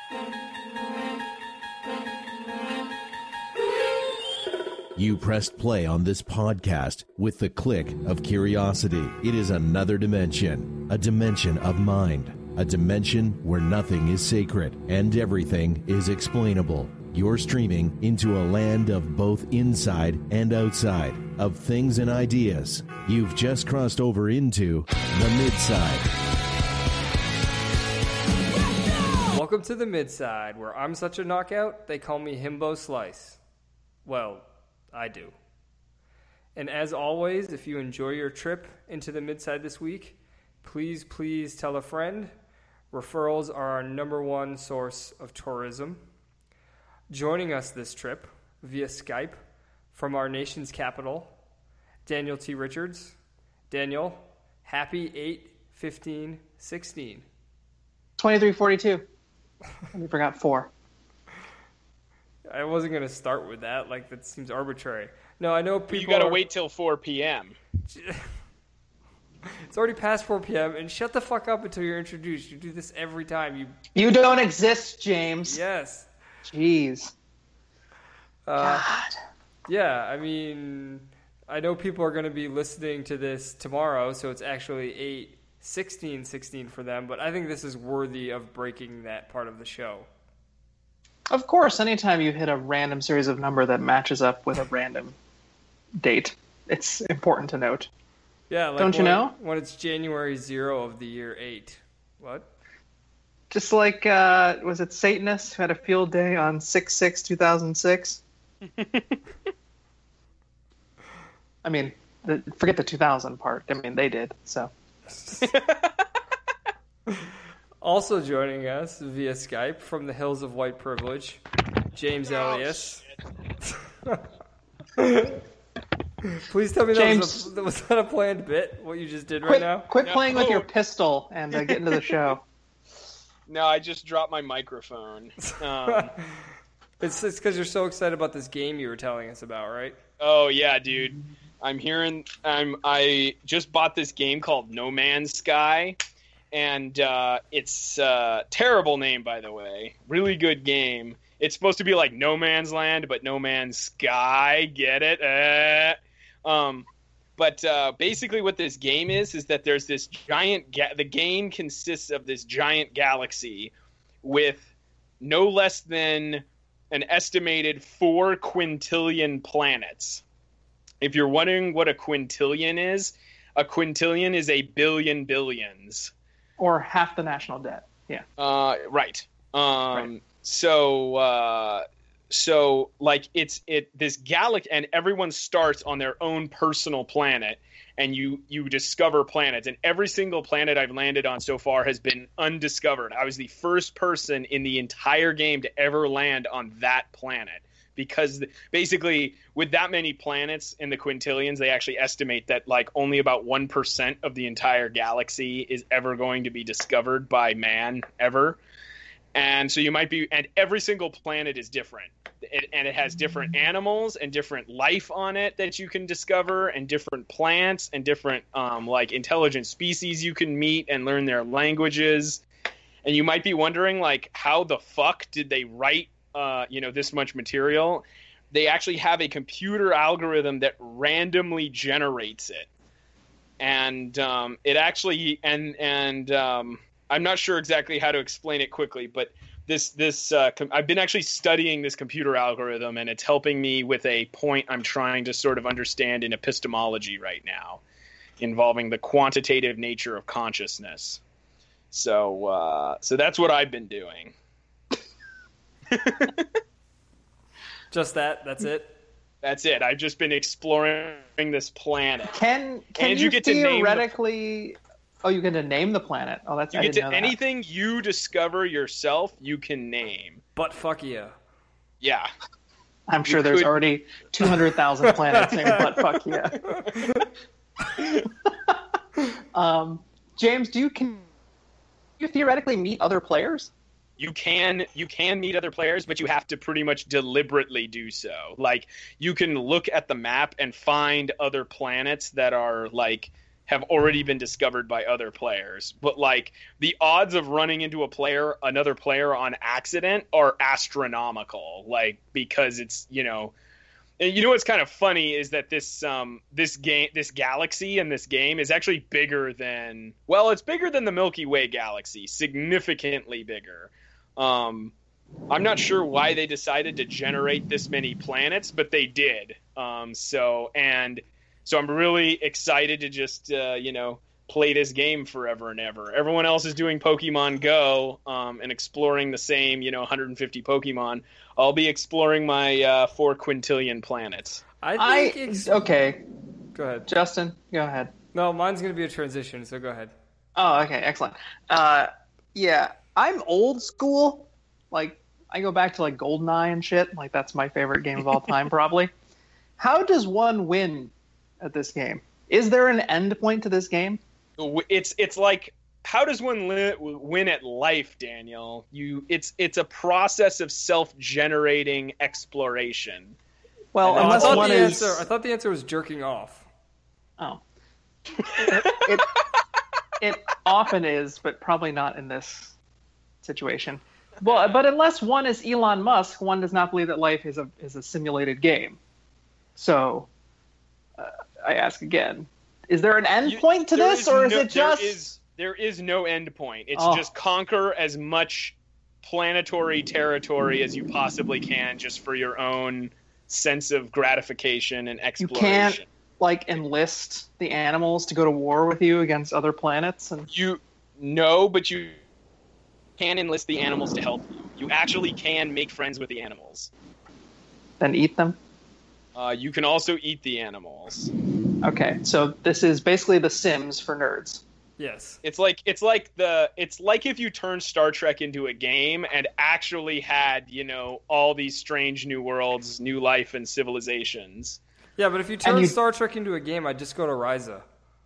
You pressed play on this podcast with the click of curiosity. It is another dimension, a dimension of mind, a dimension where nothing is sacred and everything is explainable. You're streaming into a land of both inside and outside, of things and ideas. You've just crossed over into the Midside. Welcome to the Midside, where I'm such a knockout, they call me Himbo Slice. Well, I do. And as always, if you enjoy your trip into the Midside this week, please tell a friend. Referrals are our number one source of tourism. Joining us this trip via Skype from our nation's capital, Daniel T. Richards. Daniel, happy 8/15/16. 23:42. We forgot 4. I wasn't going to start with that. Like, that seems arbitrary. No, I know people. You got to wait till 4 p.m. It's already past 4 p.m. and shut the fuck up until you're introduced. You do this every time. You don't exist, James. Yes. Jeez. God. Yeah, I mean, I know people are going to be listening to this tomorrow, so it's actually 8/16/16 for them, but I think this is worthy of breaking that part of the show. Of course, anytime you hit a random series of number that matches up with a random date, it's important to note. Yeah, like don't you know? When it's January 0 of the year 8. What? Just like, was it Satanists who had a field day on 6/6/2006? I mean, forget the 2000 part. I mean, they did, so. Also joining us via Skype from the hills of white privilege, James Elias. Please tell me James, that was not a planned bit, what you just did right now? Quit playing with your pistol and get into the show. No, I just dropped my microphone. It's because you're so excited about this game you were telling us about, right? Oh, yeah, dude. I just bought this game called No Man's Sky, and it's a terrible name, by the way. Really good game. It's supposed to be like No Man's Land, but No Man's Sky. Get it? But basically what this game is that there's this giant... the game consists of this giant galaxy with no less than an estimated 4 quintillion planets. If you're wondering what a quintillion is a billion billions. Or half the national debt. Yeah. Right. Right. So like this galaxy, and everyone starts on their own personal planet, and you discover planets, and every single planet I've landed on so far has been undiscovered. I was the first person in the entire game to ever land on that planet. Because basically, with that many planets in the quintillions, they actually estimate that like only about 1% of the entire galaxy is ever going to be discovered by man ever. And so and every single planet is different. And it has different animals and different life on it that you can discover, and different plants and different like intelligent species you can meet and learn their languages. And you might be wondering, like, how the fuck did they write this much material? They actually have a computer algorithm that randomly generates it, and it actually I'm not sure exactly how to explain it quickly, but I've been actually studying this computer algorithm, and it's helping me with a point I'm trying to sort of understand in epistemology right now, involving the quantitative nature of consciousness. So that's what I've been doing. Just that? That's it? That's it. I've just been exploring this planet. Can you get theoretically... you get to name the planet. Oh, that's... You get to anything you discover yourself, you can name. But fuck yeah. Yeah. I'm sure there's already 200,000 planets named but fuck yeah. James, can you theoretically meet other players? You can meet other players, but you have to pretty much deliberately do so. Like, you can look at the map and find other planets that are like have already been discovered by other players. But like the odds of running into another player on accident are astronomical. Like, because it's, and what's kind of funny is that this galaxy in this game is actually bigger than, it's bigger than the Milky Way galaxy, significantly bigger. I'm not sure why they decided to generate this many planets, but they did. So I'm really excited to just, play this game forever and ever. Everyone else is doing Pokemon Go and exploring the same, 150 Pokemon. I'll be exploring my 4 quintillion planets. Okay. Go ahead. Justin, go ahead. No, mine's going to be a transition, so go ahead. Oh, okay. Excellent. Yeah, I'm old school. Like, I go back to, like, GoldenEye and shit. Like, that's my favorite game of all time, probably. How does one win at this game? Is there an end point to this game? It's like, how does one win at life, Daniel? It's a process of self-generating exploration. Well, I thought the answer was jerking off. Oh. It often is, but probably not in this situation. Well, but unless one is Elon Musk, one does not believe that life is a simulated game. So, I ask again. Is there an end point to this, or is it just... There is no end point. It's just conquer as much planetary territory as you possibly can just for your own sense of gratification and exploration. You can't, like, enlist the animals to go to war with you against other planets? But you can enlist the animals to help you. You actually can make friends with the animals. Then eat them? You can also eat the animals. Okay, so this is basically The Sims for nerds. Yes. It's like if you turned Star Trek into a game and actually had, all these strange new worlds, new life and civilizations. Yeah, but if you turn Star Trek into a game, I'd just go to Ryza.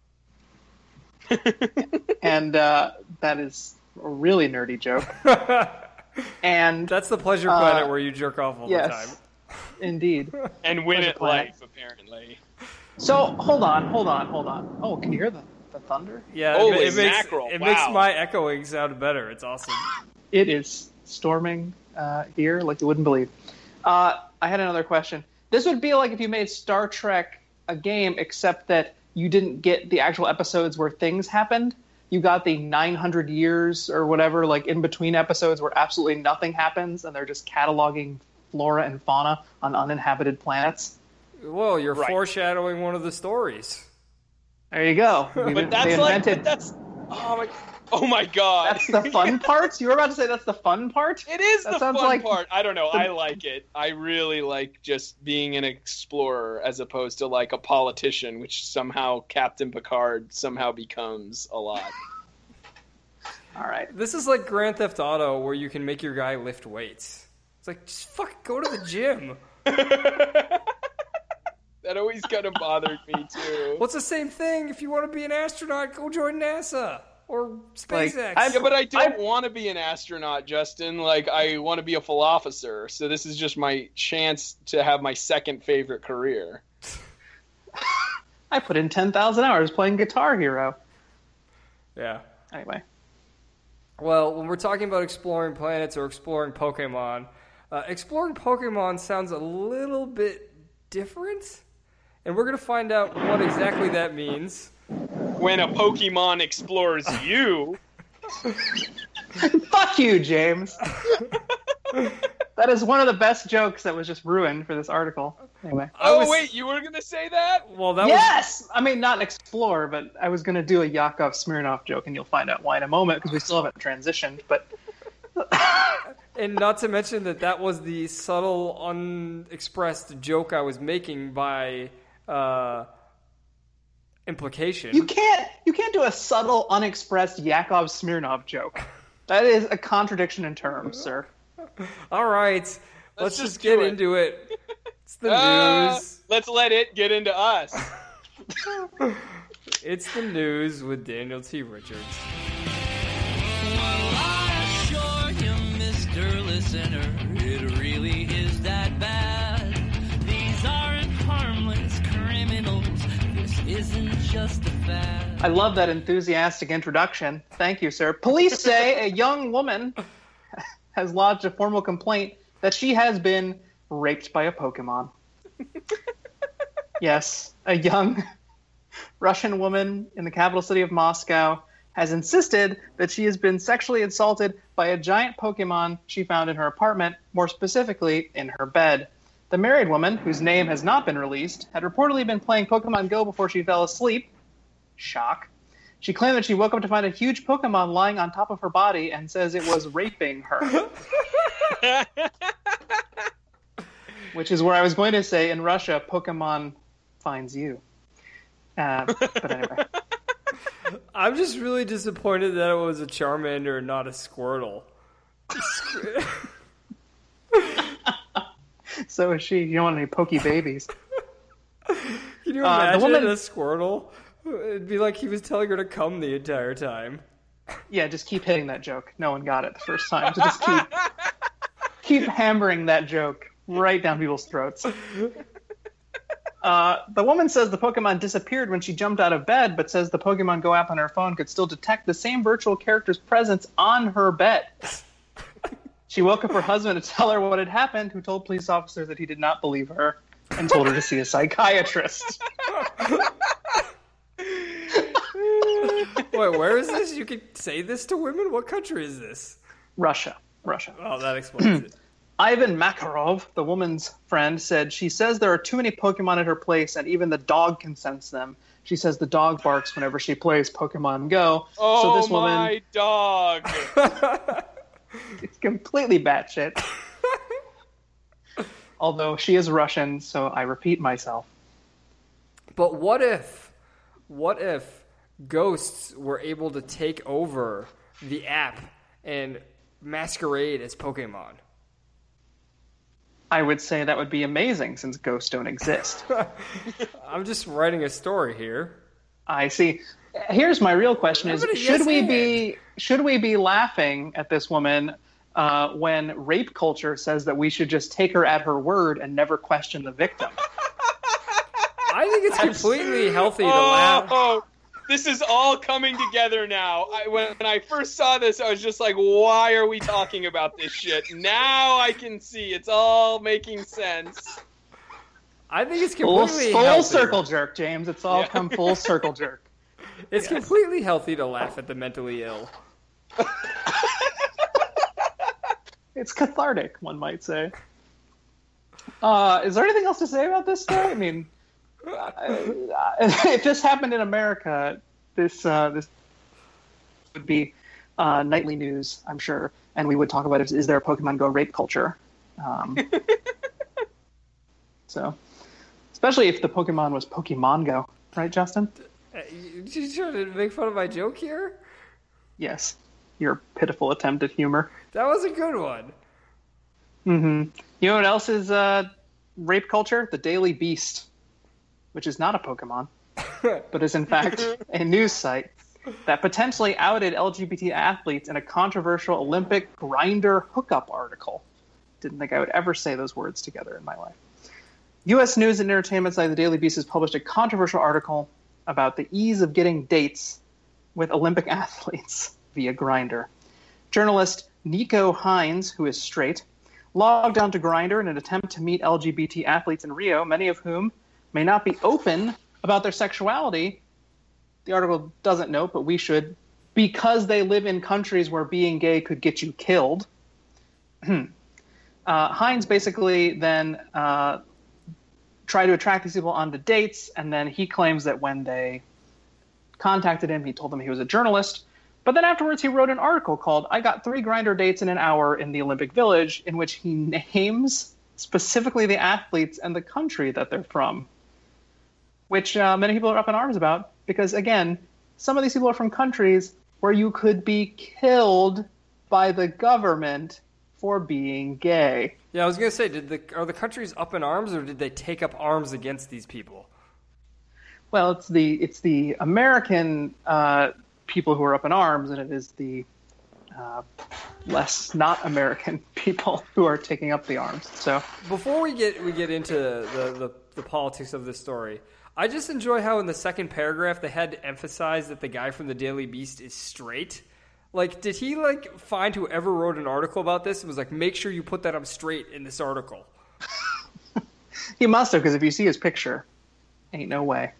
And that is a really nerdy joke. And that's the pleasure planet where you jerk off all the time. Indeed. And win at life, apparently. So, hold on. Oh, can you hear the thunder? Yeah, Holy it makes my echoing sound better. It's awesome. It is storming here like you wouldn't believe. I had another question. This would be like if you made Star Trek a game, except that you didn't get the actual episodes where things happened. You got the 900 years or whatever, like in between episodes where absolutely nothing happens, and they're just cataloging flora and fauna on uninhabited planets. Well, you're foreshadowing one of the stories. There you go. Oh my god. That's the fun part? You were about to say that's the fun part? It is the fun part. I don't know. I like it. I really like just being an explorer as opposed to like a politician, which somehow Captain Picard somehow becomes a lot. All right. This is like Grand Theft Auto where you can make your guy lift weights. It's like, just fucking go to the gym. That always kind of bothered me, too. Well, it's the same thing. If you want to be an astronaut, go join NASA or SpaceX. But I don't want to be an astronaut, Justin. Like, I want to be a philosopher. So this is just my chance to have my second favorite career. I put in 10,000 hours playing Guitar Hero. Yeah. Anyway. Well, when we're talking about exploring planets or exploring Pokemon, exploring Pokemon sounds a little bit different. And we're going to find out what exactly that means. When a Pokemon explores you. Fuck you, James. That is one of the best jokes that was just ruined for this article. Anyway. Wait, you were going to say that? Well, Yes! I mean, not an explorer, but I was going to do a Yakov Smirnoff joke, and you'll find out why in a moment, because we still haven't transitioned, but... And not to mention that was the subtle, unexpressed joke I was making by implication. You can't do a subtle, unexpressed Yakov Smirnoff joke. That is a contradiction in terms, sir. All right, let's just get into it. It's the news. Let's let it get into us. It's the news with Daniel T. Richards. Listener, it really is that bad. These aren't harmless criminals. This isn't just a fad. I love that enthusiastic introduction. Thank you, sir. Police say a young woman has lodged a formal complaint that she has been raped by a Pokemon. Yes, a young Russian woman in the capital city of Moscow has insisted that she has been sexually assaulted by a giant Pokemon she found in her apartment, more specifically in her bed. The married woman, whose name has not been released, had reportedly been playing Pokemon Go before she fell asleep. Shock. She claimed that she woke up to find a huge Pokemon lying on top of her body and says it was raping her. Which is where I was going to say, in Russia, Pokemon finds you. But anyway. I'm just really disappointed that it was a Charmander and not a Squirtle. So is she. You don't want any Poke babies. Can you imagine the woman... a Squirtle? It'd be like he was telling her to come the entire time. Yeah, just keep hitting that joke. No one got it the first time. So just keep hammering that joke right down people's throats. The woman says the Pokemon disappeared when she jumped out of bed, but says the Pokemon Go app on her phone could still detect the same virtual character's presence on her bed. She woke up her husband to tell her what had happened, who told police officers that he did not believe her and told her to see a psychiatrist. Wait, where is this? You can say this to women? What country is this? Russia. Oh, that explains it. Ivan Makarov, the woman's friend, said she says there are too many Pokemon at her place and even the dog can sense them. She says the dog barks whenever she plays Pokemon Go. Oh, so this woman, my dog! It's completely batshit. Although she is Russian, so I repeat myself. But what if ghosts were able to take over the app and masquerade as Pokemon? I would say that would be amazing since ghosts don't exist. I'm just writing a story here. I see. Here's my real question: is should we be laughing at this woman when rape culture says that we should just take her at her word and never question the victim? I think it's completely healthy to laugh. Oh, this is all coming together now. When I first saw this, I was just like, why are we talking about this shit? Now I can see. It's all making sense. I think it's completely full healthy. circle jerk, James. It's all come full circle jerk. It's completely healthy to laugh at the mentally ill. It's cathartic, one might say. Is there anything else to say about this story? I mean, if this happened in America, this would be nightly news, I'm sure, and we would talk about is there a Pokemon Go rape culture? So, especially if the Pokemon was Pokemon Go, right, Justin? You trying to make fun of my joke here? Yes, your pitiful attempt at humor. That was a good one. Mm-hmm. You know what else is rape culture? The Daily Beast, which is not a Pokemon, but is in fact a news site that potentially outed LGBT athletes in a controversial Olympic grinder hookup article. Didn't think I would ever say those words together in my life. U.S. news and entertainment site The Daily Beast has published a controversial article about the ease of getting dates with Olympic athletes via Grindr. Journalist Nico Hines, who is straight, logged onto Grindr in an attempt to meet LGBT athletes in Rio, many of whom may not be open about their sexuality. The article doesn't note, but we should, because they live in countries where being gay could get you killed. Hines basically then tried to attract these people onto dates, and then he claims that when they contacted him, he told them he was a journalist. But then afterwards, he wrote an article called "I Got 3 Grindr Dates in an Hour in the Olympic Village," in which he names specifically the athletes and the country that they're from, which many people are up in arms about, because, again, some of these people are from countries where you could be killed by the government for being gay. Yeah, I was going to say, are the countries up in arms, or did they take up arms against these people? Well, it's the American people who are up in arms, and it is the less not American people who are taking up the arms. So before we get into the politics of this story, I just enjoy how in the second paragraph they had to emphasize that the guy from the Daily Beast is straight. Like, did he, like, find whoever wrote an article about this and was like, make sure you put that up straight in this article? He must have, because if you see his picture, ain't no way.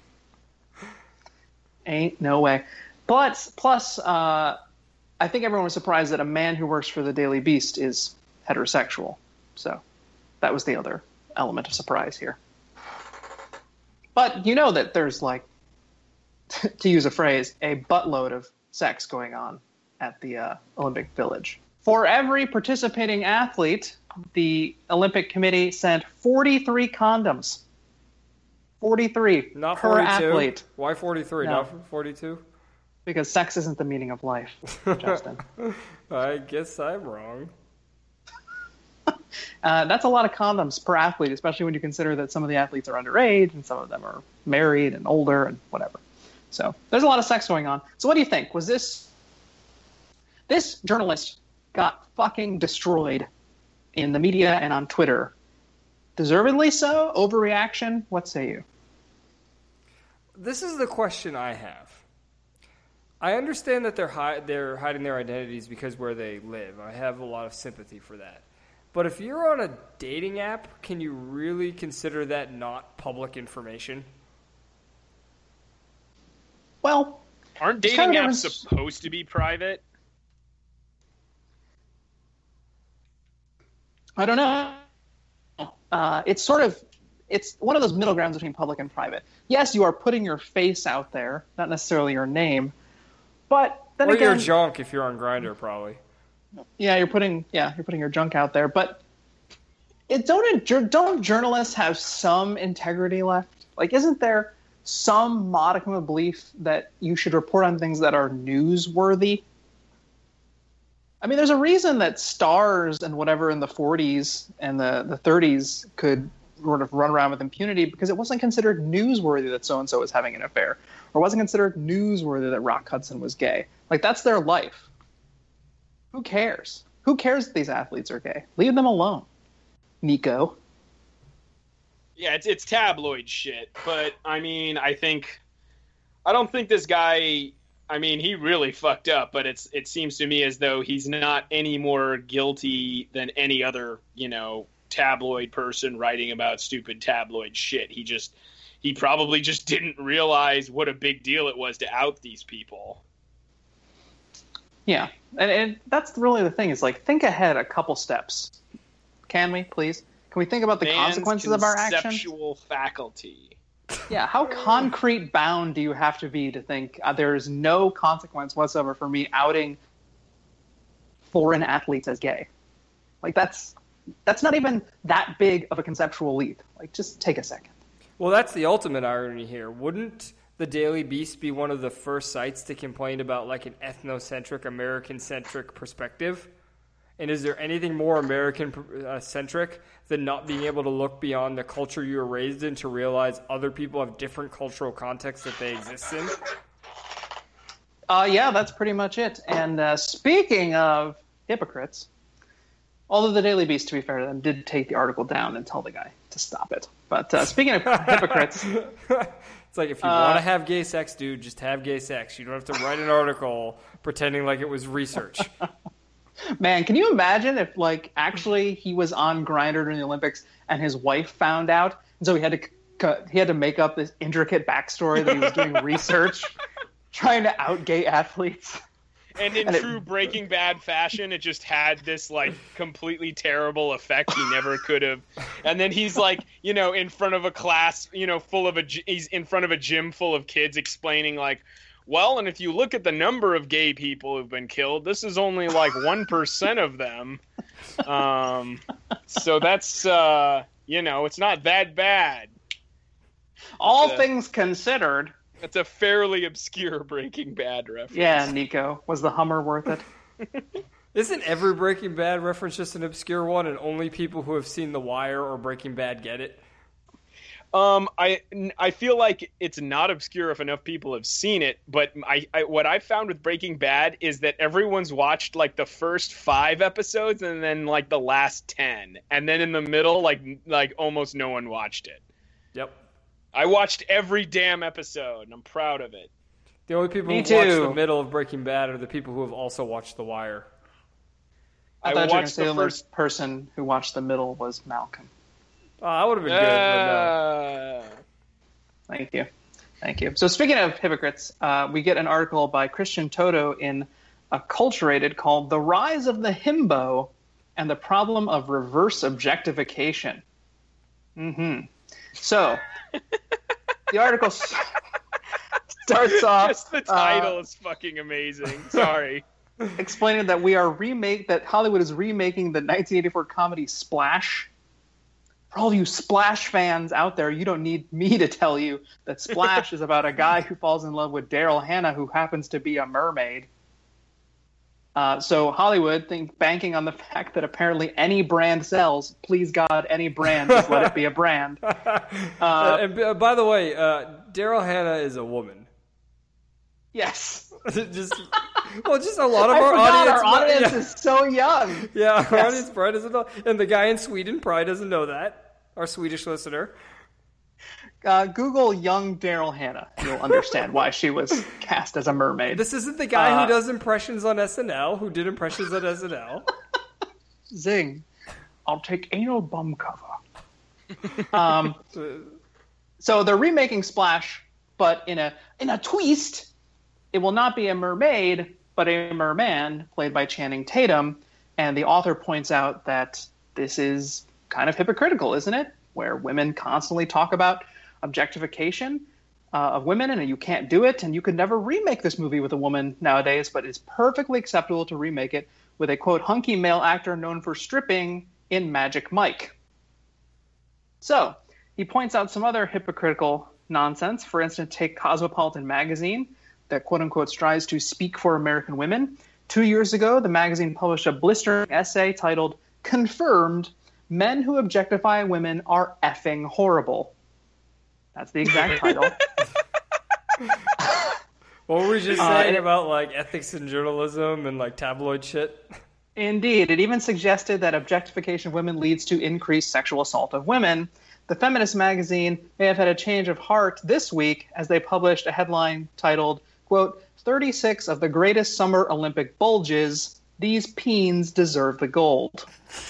Ain't no way. But, plus, I think everyone was surprised that a man who works for the Daily Beast is heterosexual. So that was the other element of surprise here. But you know that there's, like, to use a phrase, a buttload of sex going on at the Olympic Village. For every participating athlete, the Olympic Committee sent 43 condoms. 43 Not per 42. athlete. Why 43? No. Not 42? Because sex isn't the meaning of life, Justin. I guess I'm wrong. That's a lot of condoms per athlete, especially when you consider that some of the athletes are underage and some of them are married and older and whatever. So there's a lot of sex going on. So what do you think? Was this journalist got fucking destroyed in the media and on Twitter? Deservedly so? Overreaction? What say you? This is the question I have. I understand that they're hiding their identities because where they live. I have a lot of sympathy for that. But if you're on a dating app, can you really consider that not public information? Well, aren't dating apps supposed to be private? I don't know. It's one of those middle grounds between public and private. Yes, you are putting your face out there, not necessarily your name, but then or again, your junk if you're on Grindr, probably. Yeah, you're putting your junk out there, but don't journalists have some integrity left? Like, isn't there some modicum of belief that you should report on things that are newsworthy? I mean, there's a reason that stars and whatever in the 40s and the 30s could sort of run around with impunity because it wasn't considered newsworthy that so-and-so was having an affair, or wasn't considered newsworthy that Rock Hudson was gay. Like, that's their life. Who cares? Who cares if these athletes are gay? Leave them alone, Nico. Yeah, it's tabloid shit. But, I mean, I don't think this guy, I mean, he really fucked up, but it seems to me as though he's not any more guilty than any other, tabloid person writing about stupid tabloid shit. He probably just didn't realize what a big deal it was to out these people. Yeah, and that's really the thing, is like, think ahead a couple steps. Can we, please? Can we think about the consequences of our actions? Conceptual faculty. Yeah, how concrete bound do you have to be to think there is no consequence whatsoever for me outing foreign athletes as gay? Like, that's not even that big of a conceptual leap. Like, just take a second. Well, that's the ultimate irony here. Wouldn't the Daily Beast be one of the first sites to complain about, like, an ethnocentric, American-centric perspective? And is there anything more American-centric than not being able to look beyond the culture you were raised in to realize other people have different cultural contexts that they exist in? Yeah, that's pretty much it. And speaking of hypocrites, although the Daily Beast, to be fair to them, did take the article down and tell the guy to stop it. But speaking of hypocrites... It's like, if you want to have gay sex, dude, just have gay sex. You don't have to write an article pretending like it was research. Man, can you imagine if, like, actually he was on Grindr during the Olympics and his wife found out, and so he had to make up this intricate backstory that he was doing research, trying to out gay athletes. And in true Breaking Bad fashion, it just had this, like, completely terrible effect he never could have. And then he's, like, in front of a class, he's in front of a gym full of kids explaining, like, well, and if you look at the number of gay people who've been killed, this is only, like, 1% of them. So that's, it's not that bad. All things considered... It's a fairly obscure Breaking Bad reference. Yeah, Nico. Was the Hummer worth it? Isn't every Breaking Bad reference just an obscure one, and only people who have seen The Wire or Breaking Bad get it? I feel like it's not obscure if enough people have seen it, but what I found with Breaking Bad is that everyone's watched, like, the first 5 episodes and then, like, the last 10. And then in the middle, like almost no one watched it. Yep. I watched every damn episode, and I'm proud of it. The only people Me who watched too. the middle of Breaking Bad are the people who have also watched The Wire. I thought you were going to watched say the the only first. person who watched the middle was Malcolm. Oh, that would have been good, but no. Thank you. Thank you. So speaking of hypocrites, we get an article by Christian Toto in Acculturated called The Rise of the Himbo and the Problem of Reverse Objectification. So the article starts off Just the title is fucking amazing. Sorry. explaining that that Hollywood is remaking the 1984 comedy Splash. For all you Splash fans out there, you don't need me to tell you that Splash is about a guy who falls in love with Daryl Hannah, who happens to be a mermaid. So Hollywood, banking on the fact that apparently any brand sells, please God, any brand, just let it be a brand. And by the way, Daryl Hannah is a woman. Yes. just a lot of I our forgot audience. our audience is so young. Yeah, our Yes. audience probably doesn't know. And the guy in Sweden probably doesn't know that. Our Swedish listener. Google young Daryl Hannah, and you'll understand why she was cast as a mermaid. This isn't the guy who does impressions on SNL, who did impressions on SNL. Zing. I'll take anal bum cover. So they're remaking Splash, but in a twist, it will not be a mermaid, but a merman played by Channing Tatum. And the author points out that this is kind of hypocritical, isn't it? Where women constantly talk about objectification of women, and you can't do it, and you could never remake this movie with a woman nowadays, but it's perfectly acceptable to remake it with a, quote, hunky male actor known for stripping in Magic Mike. So, he points out some other hypocritical nonsense. For instance, take Cosmopolitan magazine that, quote unquote, strives to speak for American women. 2 years ago, the magazine published a blistering essay titled, Confirmed, Men Who Objectify Women Are Effing Horrible. That's the exact title. What were we just saying about like ethics in journalism and like tabloid shit? Indeed. It even suggested that objectification of women leads to increased sexual assault of women. The feminist magazine may have had a change of heart this week as they published a headline titled, quote, 36 of the greatest summer Olympic bulges. These peens deserve the gold.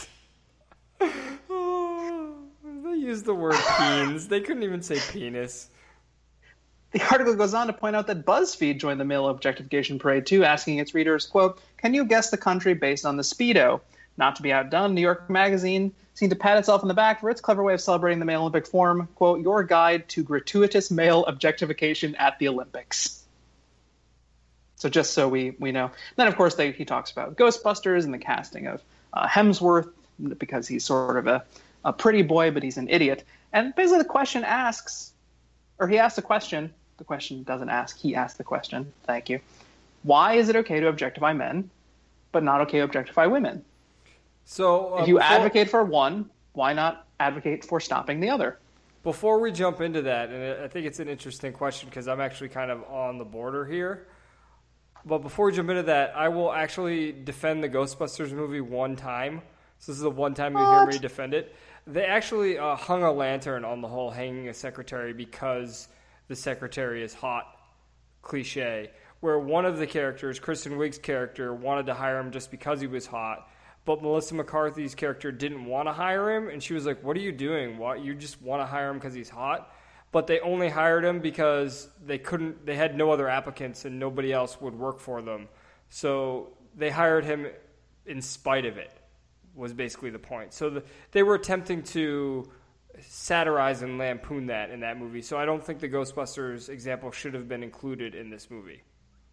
They used the word peens. They couldn't even say penis. The article goes on to point out that BuzzFeed joined the male objectification parade too, asking its readers, quote, can you guess the country based on the Speedo? Not to be outdone, New York Magazine seemed to pat itself on the back for its clever way of celebrating the male Olympic form, quote, your guide to gratuitous male objectification at the Olympics. So just so we know. Then, of course, he talks about Ghostbusters and the casting of Hemsworth, because he's sort of a pretty boy, but he's an idiot. And basically the question asks, or he asks a question. The question doesn't ask. He asks the question. Thank you. Why is it okay to objectify men, but not okay to objectify women? So if you advocate for one, why not advocate for stopping the other? Before we jump into that, and I think it's an interesting question because I'm actually kind of on the border here. But before we jump into that, I will actually defend the Ghostbusters movie one time. So this is the one time you hear me defend it. They actually hung a lantern on the whole hanging a secretary because the secretary is hot cliche, where one of the characters, Kristen Wiig's character, wanted to hire him just because he was hot, but Melissa McCarthy's character didn't want to hire him, and she was like, what are you doing? What, you just want to hire him because he's hot? But they only hired him because they had no other applicants and nobody else would work for them. So they hired him in spite of it, was basically the point. So they were attempting to satirize and lampoon that in that movie. So I don't think the Ghostbusters example should have been included in this movie.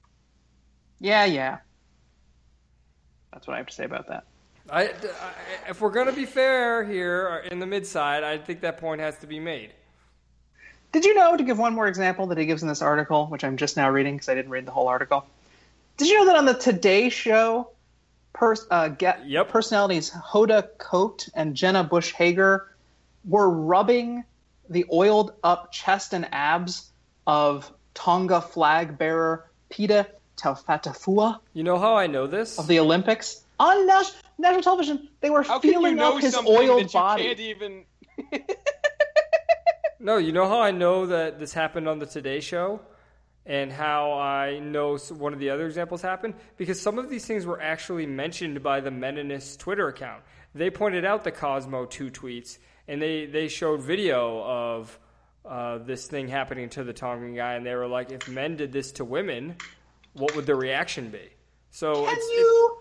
Yeah. That's what I have to say about that. If we're going to be fair here in the mid-side, I think that point has to be made. Did you know, to give one more example that he gives in this article, which I'm just now reading because I didn't read the whole article, did you know that on the Today Show, personalities Hoda Kotb and Jenna Bush Hager were rubbing the oiled up chest and abs of Tonga flag bearer Pita Taufatafua? You know how I know this? Of the Olympics? On national television, they were feeling up his oiled body. Can't even... No, you know how I know that this happened on the Today Show? And how I know one of the other examples happened? Because some of these things were actually mentioned by the Meninist Twitter account. They pointed out the Cosmo 2 tweets, and they showed video of this thing happening to the Tongan guy, and they were like, if men did this to women, what would the reaction be? So Can you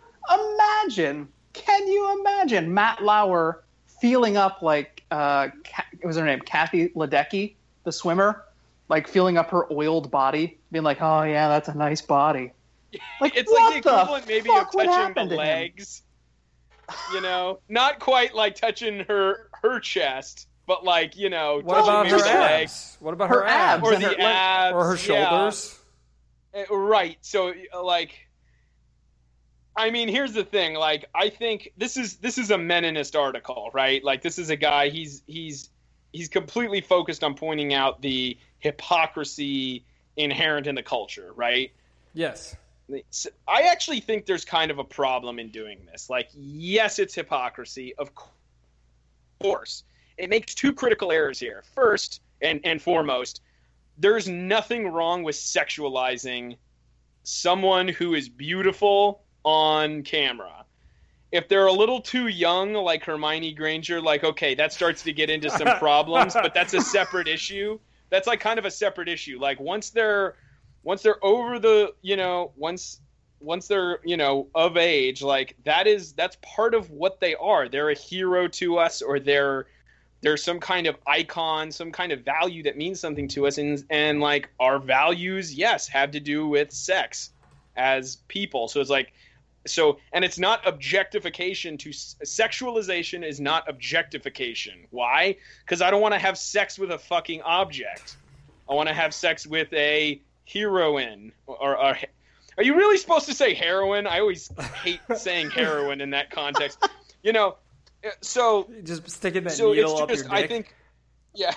imagine Matt Lauer feeling up like, what was her name, Kathy Ledecky, the swimmer? Like feeling up her oiled body, being like, "Oh yeah, that's a nice body." Like it's what like the equivalent maybe of touching the to legs. You know, not quite like touching her chest, but like, you know, what about her the legs. abs? What about her abs? Or the abs, or her shoulders? Yeah. Right. So like, I mean, here's the thing. Like, I think this is a Meninist article, right? Like, this is a guy. He's completely focused on pointing out the hypocrisy inherent in the culture, right? Yes. So I actually think there's kind of a problem in doing this. Like, yes, it's hypocrisy, of course. It makes two critical errors here. First and foremost, there's nothing wrong with sexualizing someone who is beautiful on camera. If they're a little too young, like Hermione Granger, like, okay, that starts to get into some problems, but that's a separate issue. That's like kind of a separate issue. Like once they're over the, you know, once they're, you know, of age, like that's part of what they are. They're a hero to us, or they're some kind of icon, some kind of value that means something to us. And like our values, yes, have to do with sex as people. So it's like, and it's not objectification sexualization is not objectification. Why? Because I don't want to have sex with a fucking object. I want to have sex with a heroine. Or are you really supposed to say heroine? I always hate saying heroine in that context. You know, so just sticking that needle up your dick. I think, yeah.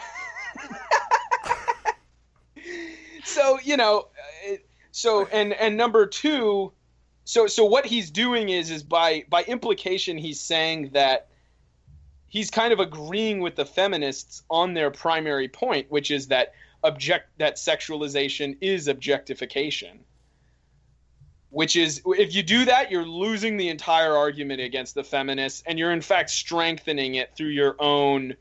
So, you know, and number two. So what he's doing is by implication, he's saying that he's kind of agreeing with the feminists on their primary point, which is that sexualization is objectification. Which is, if you do that, you're losing the entire argument against the feminists, and you're in fact strengthening it through your own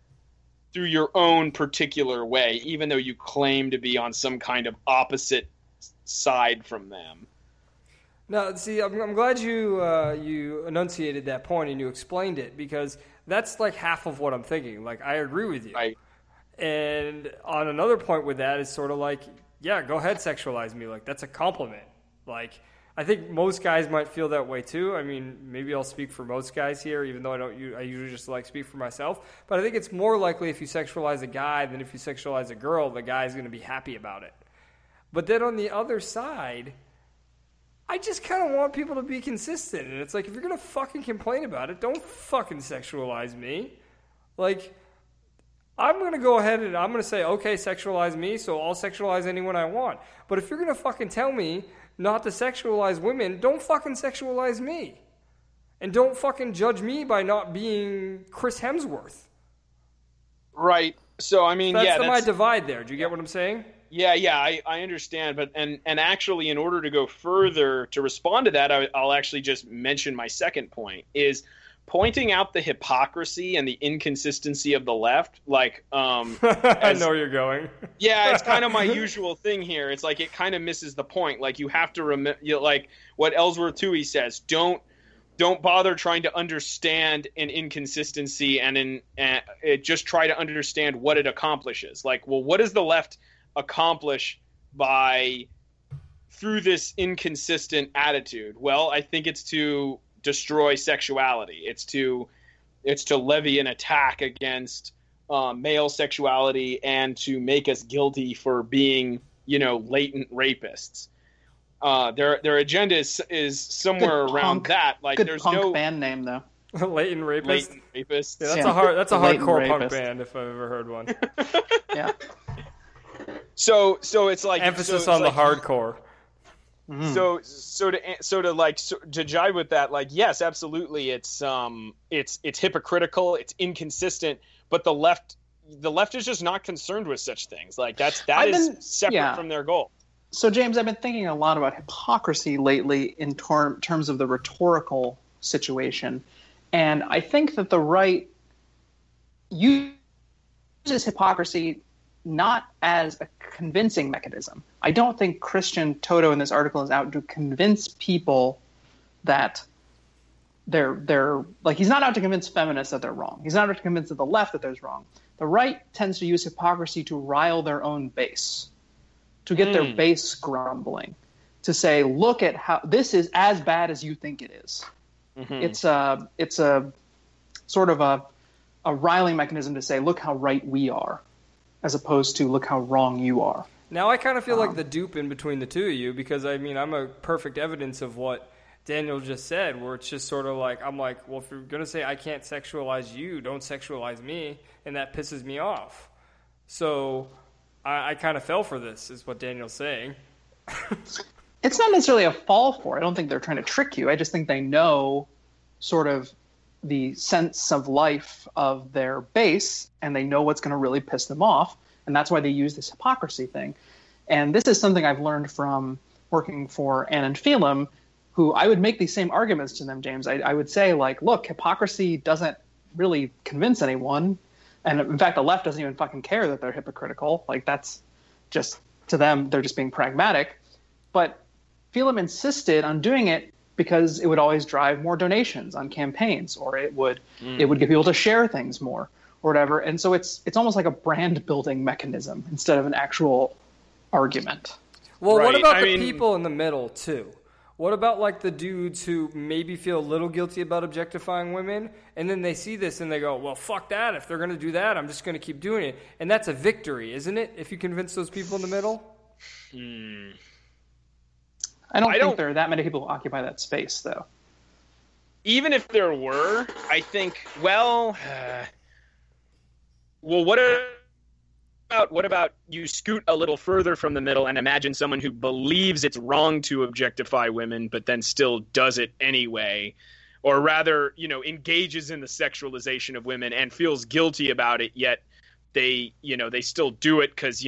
particular way, even though you claim to be on some kind of opposite side from them. No, see, I'm glad you enunciated that point and you explained it, because that's like half of what I'm thinking. Like, I agree with you. Right. And on another point with that is sort of like, yeah, go ahead, sexualize me. Like, that's a compliment. Like, I think most guys might feel that way too. I mean, maybe I'll speak for most guys here, even though I usually just like speak for myself. But I think it's more likely if you sexualize a guy than if you sexualize a girl, the guy's going to be happy about it. But then on the other side, I just kind of want people to be consistent. And it's like, if you're going to fucking complain about it, don't fucking sexualize me. Like, I'm going to go ahead and I'm going to say, okay, sexualize me, so I'll sexualize anyone I want. But if you're going to fucking tell me not to sexualize women, don't fucking sexualize me. And don't fucking judge me by not being Chris Hemsworth. Right. So, I mean, that's my divide there. Do you get what I'm saying? Yeah, I understand, but and actually, in order to go further to respond to that, I'll actually just mention my second point is pointing out the hypocrisy and the inconsistency of the left. Like, I know where you're going. Yeah, it's kind of my usual thing here. It's like it kind of misses the point. Like, you have to remember, like what Ellsworth Toohey says: don't bother trying to understand an inconsistency and just try to understand what it accomplishes. Like, well, what does the left accomplish through this inconsistent attitude? Well, I think it's to destroy sexuality. It's to levy an attack against male sexuality and to make us guilty for being, latent rapists. Their agenda is somewhere around that. Like, good there's punk no band name though. Latent rapist. Latent rapist. Yeah, that's a hardcore punk rapist. band if I've ever heard one. Yeah. So it's like emphasis on the hardcore. Mm-hmm. To jive with that, like, yes, absolutely, it's hypocritical, it's inconsistent, but the left, the left is just not concerned with such things. Like that I've is been- separate yeah. from their goal. So, James, I've been thinking a lot about hypocrisy lately in terms of the rhetorical situation. And I think that the right uses hypocrisy not as a convincing mechanism. I don't think Christian Toto in this article is out to convince people that they're like, he's not out to convince feminists that they're wrong. He's not out to convince the left that there's wrong. The right tends to use hypocrisy to rile their own base, to get their base grumbling, to say, look at how this is as bad as you think it is. It's a sort of a riling mechanism to say, look how right we are, as opposed to look how wrong you are. Now I kind of feel like the dupe in between the two of you, because I mean I'm a perfect evidence of what Daniel just said, where it's just sort of like, I'm like, well, if you're going to say I can't sexualize you, don't sexualize me, and that pisses me off. So I kind of fell for this, is what Daniel's saying. It's not necessarily a fall for it. I don't think they're trying to trick you. I just think they know sort of the sense of life of their base, and they know what's going to really piss them off, and that's why they use this hypocrisy thing. And this is something I've learned from working for Ann and Phelim, who I would make these same arguments to them, James. I would say, like, look, hypocrisy doesn't really convince anyone. And in fact, the left doesn't even fucking care that they're hypocritical. Like, that's just, to them, they're just being pragmatic. But Phelim insisted on doing it because it would always drive more donations on campaigns, or it would get people to share things more, or whatever. And so it's almost like a brand building mechanism instead of an actual argument. Well, Right. what about I the mean- people in the middle, too? What about, like, the dudes who maybe feel a little guilty about objectifying women, and then they see this and they go, well, fuck that. If they're going to do that, I'm just going to keep doing it. And that's a victory, isn't it, if you convince those people in the middle? I don't don't- think there are that many people who occupy that space, though. Even if there were, I think, what about you scoot a little further from the middle and imagine someone who believes it's wrong to objectify women, but then still does it anyway, or rather, engages in the sexualization of women and feels guilty about it, yet they still do it because,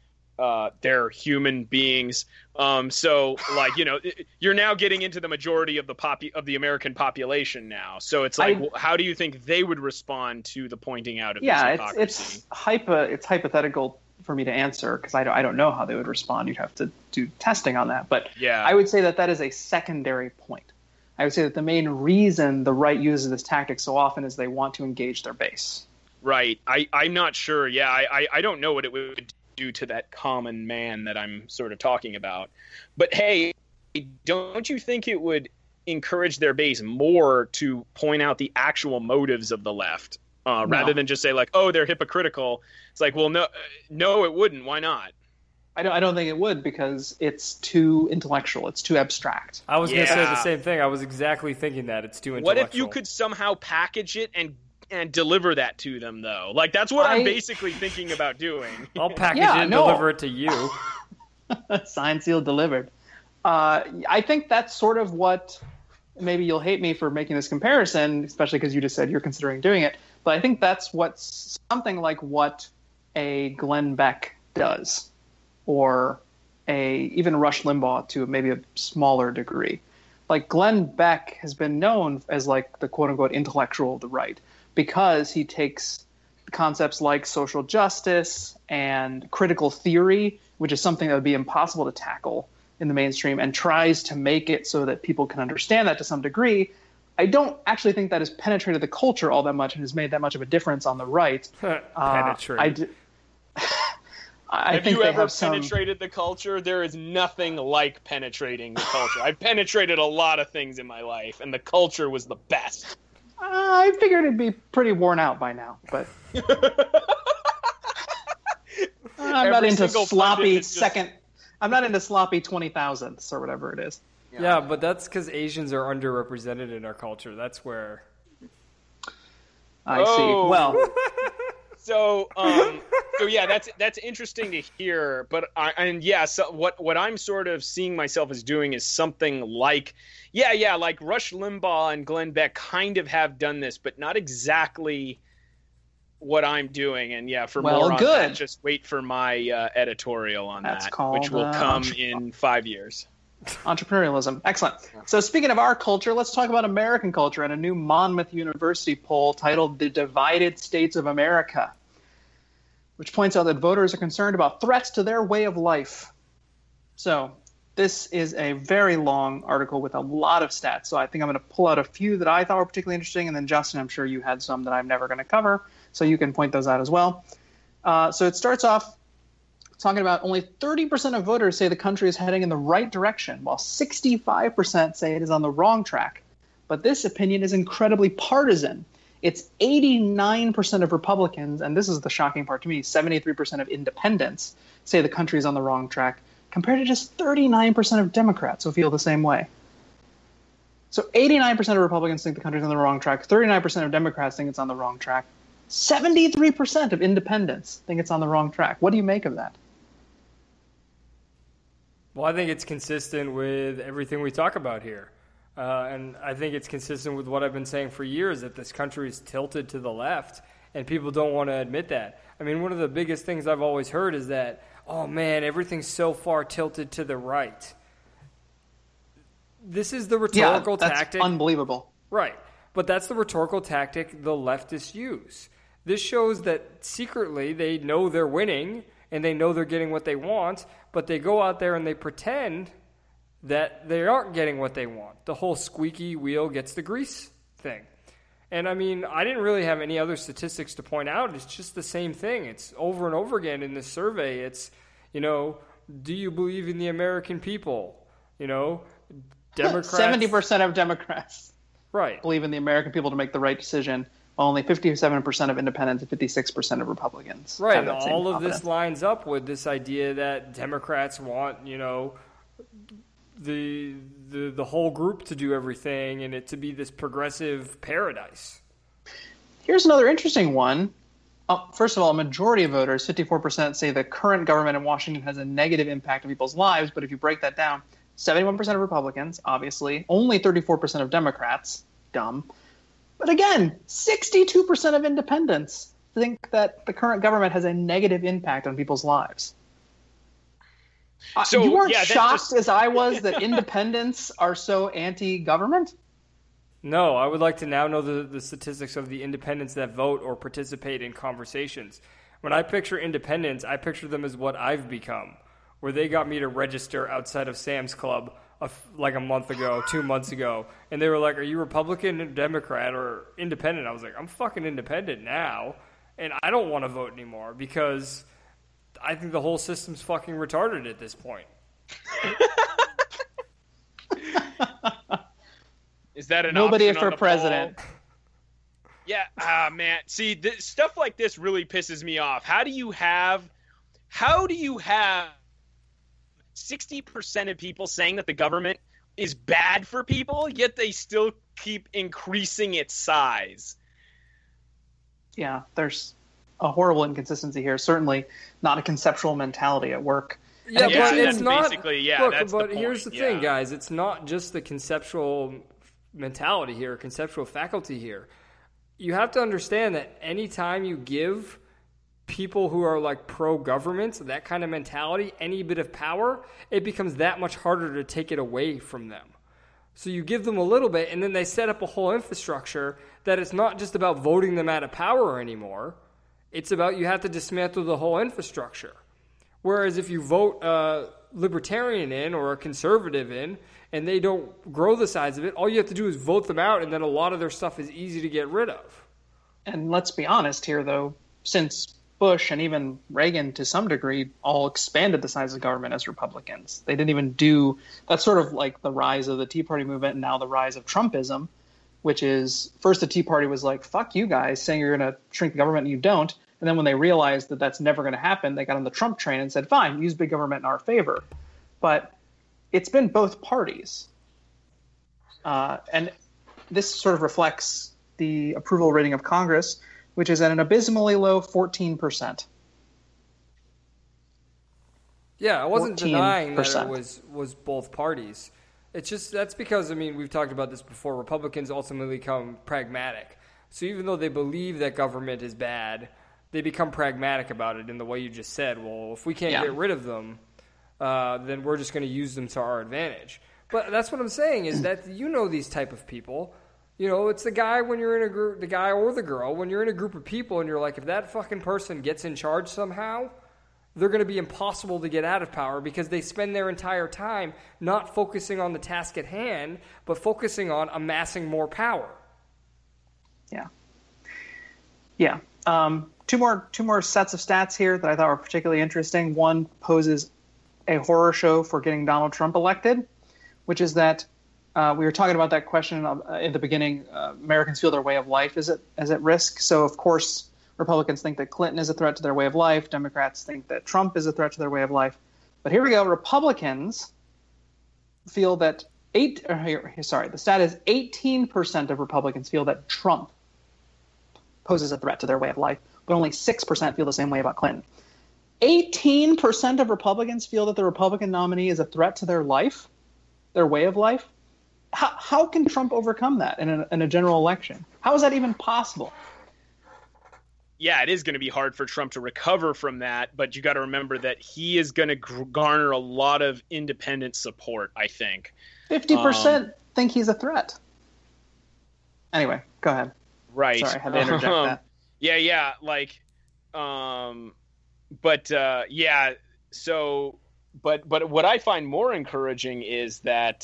they're human beings. So like, you're now getting into the majority of the American population now. So it's like, how do you think they would respond to the pointing out of this hypocrisy? It's hypothetical for me to answer because I don't know how they would respond. You'd have to do testing on that. But Yeah. I would say that is a secondary point. I would say that the main reason the right uses this tactic so often is they want to engage their base. Right. I'm not sure. Yeah, I don't know what it would do to that common man that I'm sort of talking about. But hey, don't you think it would encourage their base more to point out the actual motives of the left rather than just say like, oh, they're hypocritical? It's like, well, no, it wouldn't. Why not? I don't think it would because it's too intellectual. It's too abstract. I was going to say Yeah. the same thing. I was exactly thinking that. It's too What intellectual. if you could somehow package it and deliver that to them, though? Like, that's what I'm basically thinking about doing. I'll package Yeah, it and no. deliver it to you. Signed, sealed, delivered. I think that's sort of what, maybe you'll hate me for making this comparison, especially because you just said you're considering doing it, but I think that's what's something like what a Glenn Beck does, or even Rush Limbaugh to maybe a smaller degree. Like Glenn Beck has been known as like the quote unquote intellectual of the right because he takes concepts like social justice and critical theory, which is something that would be impossible to tackle in the mainstream, and tries to make it so that people can understand that to some degree. I don't actually think that has penetrated the culture all that much and has made that much of a difference on the right. Penetrate. I Have think you they ever have some. penetrated the culture? There is nothing like penetrating the culture. I've penetrated a lot of things in my life, and the culture was the best. I figured it'd be pretty worn out by now, but I'm not Every into single sloppy pundit is just- second. I'm not into sloppy 20,000ths or whatever it is. Yeah, but that's because Asians are underrepresented in our culture. That's where. I Oh. see. Well, So yeah, that's interesting to hear. But so what I'm sort of seeing myself as doing is something like, like Rush Limbaugh and Glenn Beck kind of have done this, but not exactly what I'm doing. And yeah, for Well, more on good. that, just wait for my editorial on That's that, called, which will come in 5 years. Entrepreneurialism. Excellent. So speaking of our culture, let's talk about American culture and a new Monmouth University poll titled The Divided States of America, which points out that voters are concerned about threats to their way of life. So this is a very long article with a lot of stats. So I think I'm going to pull out a few that I thought were particularly interesting. And then, Justin, I'm sure you had some that I'm never going to cover. So you can point those out as well. So it starts off talking about only 30% of voters say the country is heading in the right direction, while 65% say it is on the wrong track. But this opinion is incredibly partisan. It's 89% of Republicans, and this is the shocking part to me, 73% of independents say the country is on the wrong track, compared to just 39% of Democrats who feel the same way. So 89% of Republicans think the country's on the wrong track, 39% of Democrats think it's on the wrong track, 73% of independents think it's on the wrong track. What do you make of that? Well, I think it's consistent with everything we talk about here. And I think it's consistent with what I've been saying for years, that this country is tilted to the left, and people don't want to admit that. I mean, one of the biggest things I've always heard is that, oh man, everything's so far tilted to the right. This is the rhetorical tactic. Unbelievable. Right. But that's the rhetorical tactic the leftists use. This shows that secretly they know they're winning and they know they're getting what they want, but they go out there and they pretend that they aren't getting what they want. The whole squeaky wheel gets the grease thing. And I mean, I didn't really have any other statistics to point out. It's just the same thing. It's over and over again in this survey. It's, do you believe in the American people? Democrats. 70% of Democrats right. believe in the American people to make the right decision. Only 57% of independents and 56% of Republicans. Right, and all of this lines up with this idea that Democrats want, the whole group to do everything and it to be this progressive paradise. Here's another interesting one. First of all, a majority of voters, 54%, say the current government in Washington has a negative impact on people's lives. But if you break that down, 71% of Republicans, obviously, only 34% of Democrats, dumb. But again, 62% of independents think that the current government has a negative impact on people's lives. So, you weren't shocked as I was that independents are so anti-government? No, I would like to now know the statistics of the independents that vote or participate in conversations. When I picture independents, I picture them as what I've become, where they got me to register outside of Sam's Club like a month ago, 2 months ago, and they were like, are you Republican, Democrat, or independent? I was like, I'm fucking independent now, and I don't want to vote anymore because I think the whole system's fucking retarded at this point. Is that an nobody option for president? Poll? Yeah, man. See, stuff like this really pisses me off. How do you have 60% of people saying that the government is bad for people, yet they still keep increasing its size? Yeah, there's a horrible inconsistency here. Certainly not a conceptual mentality at work. Yeah, but it's not. Basically, yeah, look, that's but the point. Here's the thing, guys. It's not just the conceptual mentality here, conceptual faculty here. You have to understand that anytime you give people who are like pro-government, that kind of mentality, any bit of power, it becomes that much harder to take it away from them. So you give them a little bit, and then they set up a whole infrastructure that it's not just about voting them out of power anymore. It's about you have to dismantle the whole infrastructure. Whereas if you vote a libertarian in or a conservative in, and they don't grow the size of it, all you have to do is vote them out, and then a lot of their stuff is easy to get rid of. And let's be honest here, though, since Bush and even Reagan, to some degree, all expanded the size of government as Republicans. They didn't even do – that's sort of like the rise of the Tea Party movement and now the rise of Trumpism, which is first the Tea Party was like, fuck you guys, saying you're going to shrink the government and you don't. And then when they realized that that's never going to happen, they got on the Trump train and said, fine, use big government in our favor. But it's been both parties. And this sort of reflects the approval rating of Congress, which is at an abysmally low 14%. Yeah, I wasn't denying that it was both parties. It's just that's because, I mean, we've talked about this before. Republicans ultimately become pragmatic. So even though they believe that government is bad, they become pragmatic about it in the way you just said. Well, if we can't get rid of them, then we're just going to use them to our advantage. But that's what I'm saying is that these type of people. It's the guy when you're in a group, the guy or the girl, when you're in a group of people and you're like, if that fucking person gets in charge somehow, they're going to be impossible to get out of power because they spend their entire time not focusing on the task at hand, but focusing on amassing more power. Yeah. Yeah. Two more sets of stats here that I thought were particularly interesting. One poses a horror show for getting Donald Trump elected, which is that we were talking about that question in the beginning. Americans feel their way of life is at risk. So, of course, Republicans think that Clinton is a threat to their way of life. Democrats think that Trump is a threat to their way of life. But here we go. Republicans feel that the stat is 18% of Republicans feel that Trump poses a threat to their way of life, but only 6% feel the same way about Clinton. 18% of Republicans feel that the Republican nominee is a threat to their life, their way of life. How can Trump overcome that in a general election? How is that even possible? Yeah, it is going to be hard for Trump to recover from that, but you got to remember that he is going to garner a lot of independent support, I think. 50% think he's a threat. Anyway, go ahead. Right. Sorry, I had to interject that. Yeah, but what I find more encouraging is that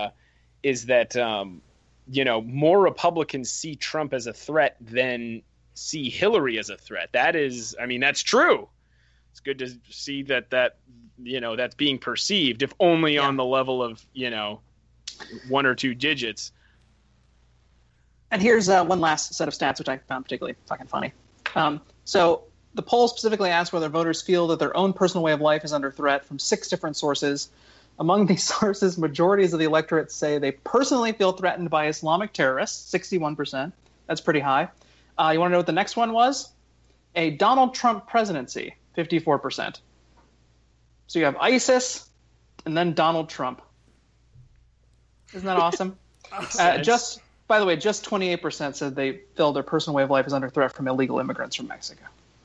more Republicans see Trump as a threat than see Hillary as a threat. That's true. It's good to see that that's being perceived, if only on the level of, 1 or 2 digits. And here's one last set of stats, which I found particularly fucking funny. So the poll specifically asked whether voters feel that their own personal way of life is under threat from 6 different sources. Among these sources, majorities of the electorate say they personally feel threatened by Islamic terrorists, 61%. That's pretty high. You want to know what the next one was? A Donald Trump presidency, 54%. So you have ISIS and then Donald Trump. Isn't that awesome? By the way, just 28% said they feel their personal way of life is under threat from illegal immigrants from Mexico.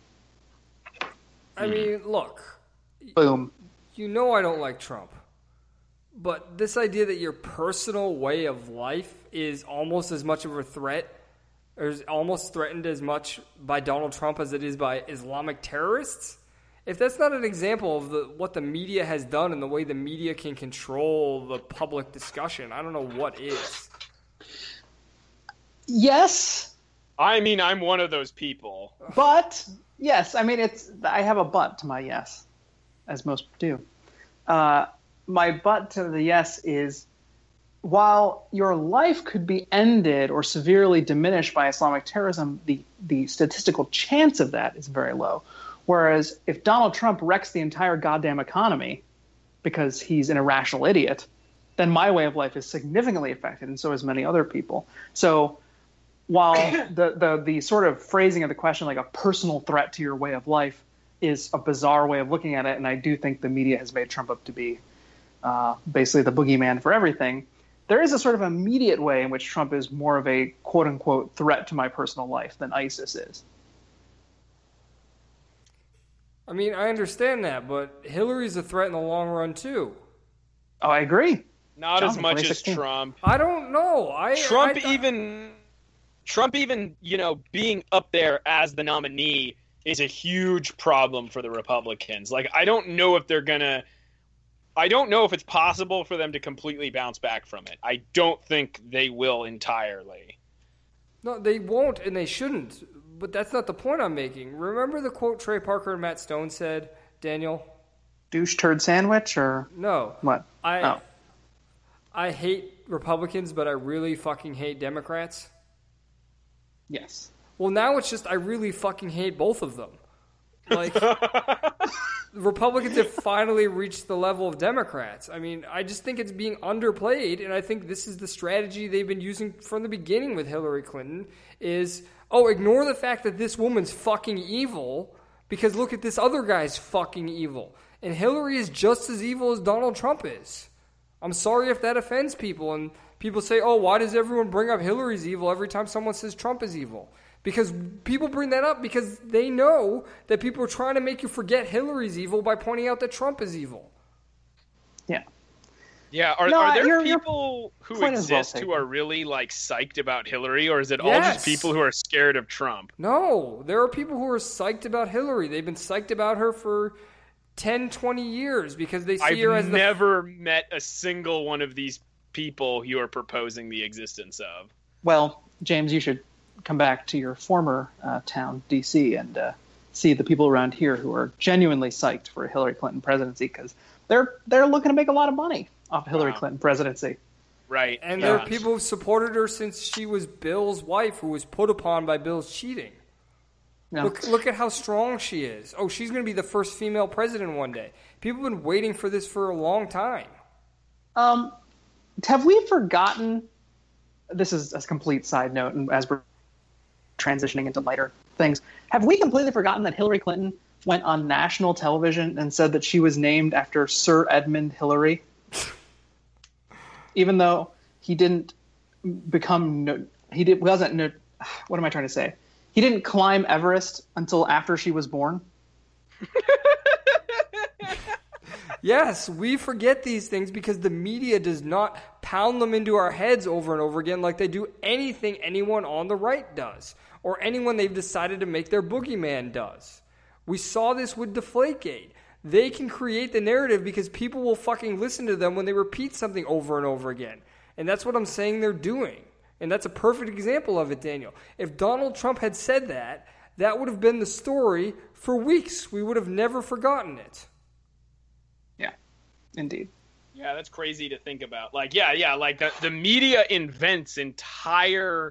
I mean, look. Boom. I don't like Trump. But this idea that your personal way of life is almost as much of a threat, or is almost threatened as much by Donald Trump as it is by Islamic terrorists, if that's not an example of what the media has done and the way the media can control the public discussion, I don't know what is. Yes. I'm one of those people. But, yes, I have a but to my yes, as most do. My but to the yes is, while your life could be ended or severely diminished by Islamic terrorism, the statistical chance of that is very low. Whereas if Donald Trump wrecks the entire goddamn economy because he's an irrational idiot, then my way of life is significantly affected, and so is many other people. So while the sort of phrasing of the question, like a personal threat to your way of life, is a bizarre way of looking at it, and I do think the media has made Trump up to be basically the boogeyman for everything, there is a sort of immediate way in which Trump is more of a quote-unquote threat to my personal life than ISIS is. I understand that, but Hillary's a threat in the long run, too. Oh, I agree. Not as much as Trump. I don't know. Trump even, being up there as the nominee is a huge problem for the Republicans. I don't know if it's possible for them to completely bounce back from it. I don't think they will entirely. No, they won't, and they shouldn't. But that's not the point I'm making. Remember the quote Trey Parker and Matt Stone said, Daniel? Douche turd sandwich, or no? What? I hate Republicans, but I really fucking hate Democrats. Yes. Well, now it's just I really fucking hate both of them. Republicans have finally reached the level of Democrats. I just think it's being underplayed, and I think this is the strategy they've been using from the beginning with Hillary Clinton is, ignore the fact that this woman's fucking evil, because look at this other guy's fucking evil. And Hillary is just as evil as Donald Trump is. I'm sorry if that offends people, and people say, oh, why does everyone bring up Hillary's evil every time someone says Trump is evil? Because people bring that up because they know that people are trying to make you forget Hillary's evil by pointing out that Trump is evil. Yeah. Yeah, are there people who exist who are really like psyched about Hillary, or is it all just people who are scared of Trump? No, there are people who are psyched about Hillary. They've been psyched about her for 10, 20 years because they see her as I've never met a single one of these people you are proposing the existence of. Well, James, you should come back to your former town, D.C., and see the people around here who are genuinely psyched for a Hillary Clinton presidency because they're looking to make a lot of money off Hillary Clinton presidency. Right. And there are people who supported her since she was Bill's wife, who was put upon by Bill's cheating. Yeah. Look at how strong she is. Oh, she's going to be the first female president one day. People have been waiting for this for a long time. Have we forgotten, this is a complete side note, and as we're transitioning into lighter things, have we completely forgotten that Hillary Clinton went on national television and said that she was named after Sir Edmund Hillary? Even though he didn't become, what am I trying to say? He didn't climb Everest until after she was born. Yes, we forget these things because the media does not pound them into our heads over and over again like they do anything anyone on the right does or anyone they've decided to make their boogeyman does. We saw this with Deflategate. They can create the narrative because people will fucking listen to them when they repeat something over and over again. And that's what I'm saying they're doing. And that's a perfect example of it, Daniel. If Donald Trump had said that, that would have been the story for weeks. We would have never forgotten it. Yeah, indeed. Yeah, that's crazy to think about. Like, like the media invents entire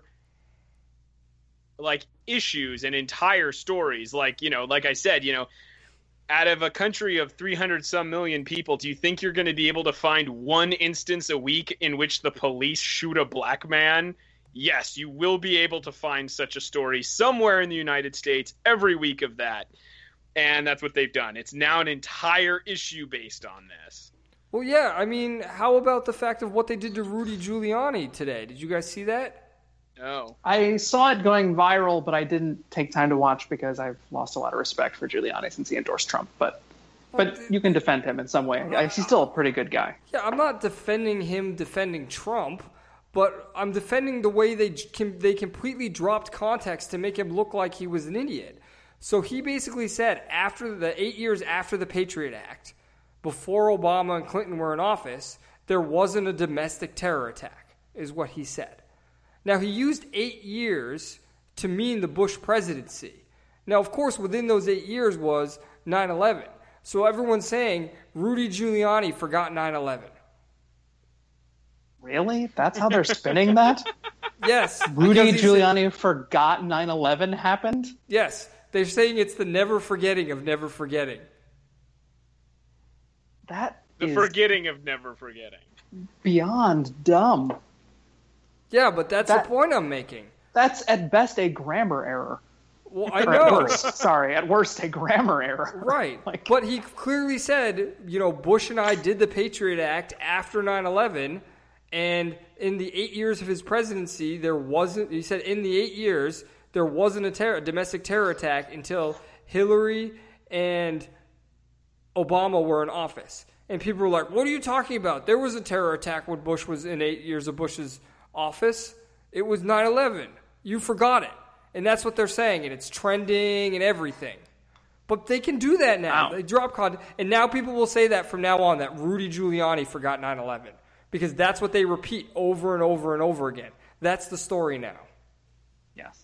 like issues and entire stories. Like, like I said, out of a country of 300 some million people, do you think you're going to be able to find one instance a week in which the police shoot a black man? Yes, you will be able to find such a story somewhere in the United States every week of that. And that's what they've done. It's now an entire issue based on this. Well, yeah. I mean, how about the fact of what they did to Rudy Giuliani today? Did you guys see that? No. I saw it going viral, but I didn't take time to watch because I've lost a lot of respect for Giuliani since he endorsed Trump. But you can defend him in some way. He's still a pretty good guy. Yeah, I'm not defending him defending Trump, but I'm defending the way they completely dropped context to make him look like he was an idiot. So he basically said after the 8 years after the Patriot Act, before Obama and Clinton were in office, there wasn't a domestic terror attack, is what he said. Now, he used 8 years to mean the Bush presidency. Now, of course, within those 8 years was 9/11. So everyone's saying Rudy Giuliani forgot 9/11. Really? That's how they're spinning that? Yes. Rudy Giuliani forgot 9/11 happened? Yes. They're saying it's the never forgetting of never forgetting. The forgetting of never forgetting. Beyond dumb. Yeah, but that's the point I'm making. That's at best a grammar error. Well, I know. At worst, a grammar error. Right. But he clearly said, Bush and I did the Patriot Act after 9/11, and in the 8 years of his presidency, he said in the 8 years, there wasn't a domestic terror attack until Hillary and Obama were in office. And people were like, what are you talking about? There was a terror attack when Bush was in 8 years of Bush's office. It was 9/11. You forgot it. And that's what they're saying, and it's trending and everything. But they can do that now. Wow. They drop content. And now people will say that from now on, that Rudy Giuliani forgot 9/11. Because that's what they repeat over and over and over again. That's the story now. Yes.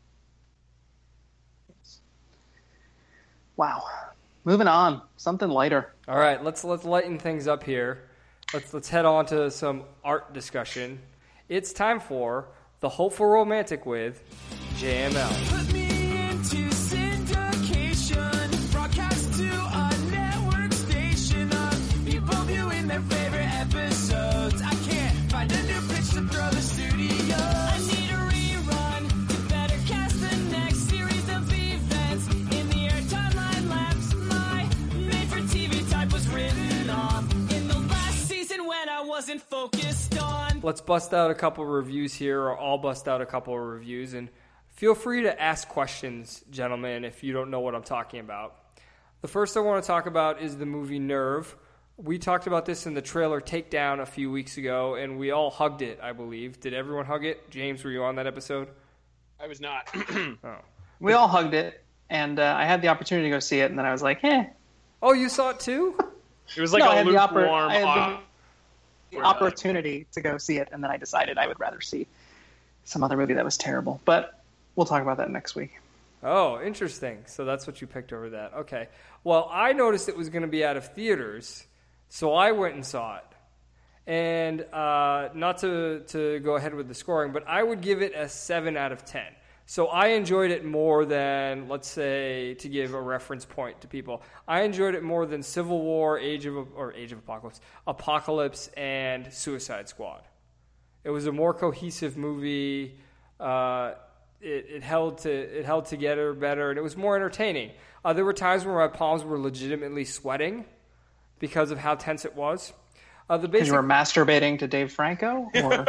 Wow. Moving on. Something lighter. All right, let's lighten things up here. Let's head on to some art discussion. It's time for The Hopeful Romantic with JML. Put me into syndication, broadcast to a network station of people viewing their favorite episodes. I can't find a new pitch to throw the studio. I need a rerun to better cast the next series of events. In the air timeline lapse, my made-for-TV type was written off. In the last season when I wasn't focused on let's bust out a couple reviews here, or I'll bust out a couple of reviews, and feel free to ask questions, gentlemen, if you don't know what I'm talking about. The first I want to talk about is the movie Nerve. We talked about this in the trailer Takedown a few weeks ago, and we all hugged it, I believe. Did everyone hug it? James, were you on that episode? I was not. Oh. We all hugged it, and I had the opportunity to go see it, and then I was like, Oh, you saw it too? It was like No, I a had the lukewarm. opportunity to go see it, and then I decided I would rather see some other movie that was terrible. But we'll talk about that next week. Oh, interesting. So that's what you picked over that. Okay. Well, I noticed it was going to be out of theaters, so I went and saw it. And not to go ahead with the scoring, but I would give it a 7 out of 10. So I enjoyed it more than, let's say, to give a reference point to people, I enjoyed it more than Civil War, Age of Apocalypse, and Suicide Squad. It was a more cohesive movie. It held together better, and it was more entertaining. There were times where my palms were legitimately sweating because of how tense it was. Because you were masturbating to Dave Franco? Or...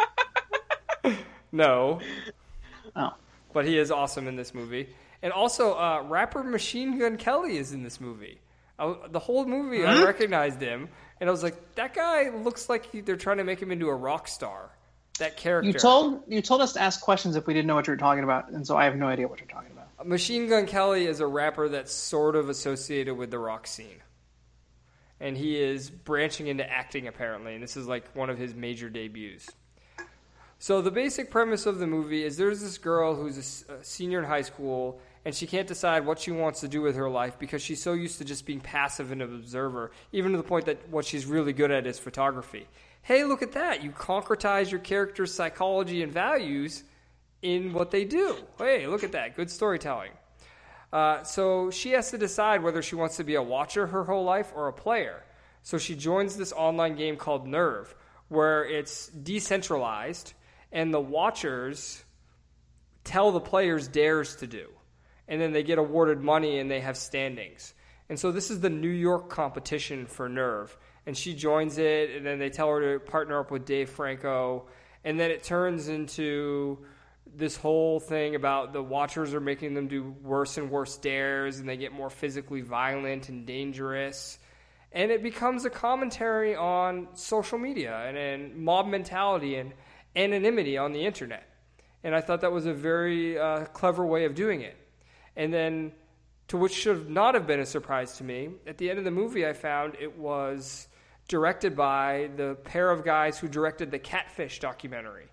No. Oh. But he is awesome in this movie. And also, rapper Machine Gun Kelly is in this movie. The whole movie, I recognized him, and I was like, that guy looks like they're trying to make him into a rock star. That character. You told us to ask questions if we didn't know what you were talking about, and so I have no idea what you're talking about. Machine Gun Kelly is a rapper that's sort of associated with the rock scene. And he is branching into acting, apparently, and this is like one of his major debuts. So the basic premise of the movie is there's this girl who's a senior in high school, and she can't decide what she wants to do with her life because she's so used to just being passive and an observer, even to the point that what she's really good at is photography. Hey, look at that. You concretize your character's psychology and values in what they do. Hey, look at that. Good storytelling. So she has to decide whether she wants to be a watcher her whole life or a player. So she joins this online game called Nerve, where it's decentralized, and the watchers tell the players dares to do. And then they get awarded money and they have standings. And so this is the New York competition for Nerve. And she joins it, and then they tell her to partner up with Dave Franco. And then it turns into this whole thing about the watchers are making them do worse and worse dares, and they get more physically violent and dangerous. And it becomes a commentary on social media and mob mentality and anonymity on the internet. And I thought that was a very clever way of doing it. And then, to which should not have been a surprise to me, at the end of the movie I found it was directed by the pair of guys who directed the Catfish documentary.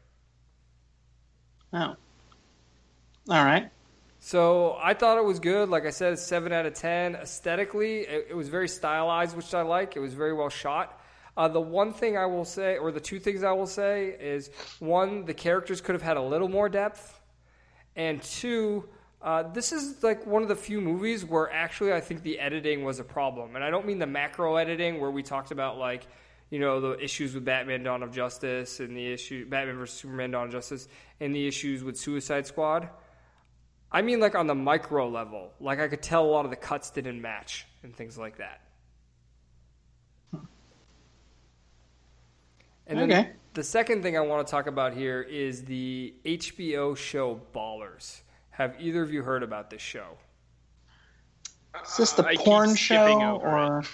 Oh. All right. So I thought it was good. Like I said, 7 out of 10. Aesthetically, it was very stylized, which I like. It was very well shot. The one thing I will say, or the two things I will say, is one, the characters could have had a little more depth. And two, this is like one of the few movies where actually I think the editing was a problem. And I don't mean the macro editing where we talked about like, you know, the issues with Batman Dawn of Justice and the issue Batman vs. Superman Dawn of Justice and the issues with Suicide Squad. I mean like on the micro level. Like I could tell a lot of the cuts didn't match and things like that. And then the second thing I want to talk about here is the HBO show Ballers. Have either of you heard about this show? Is this the porn show or?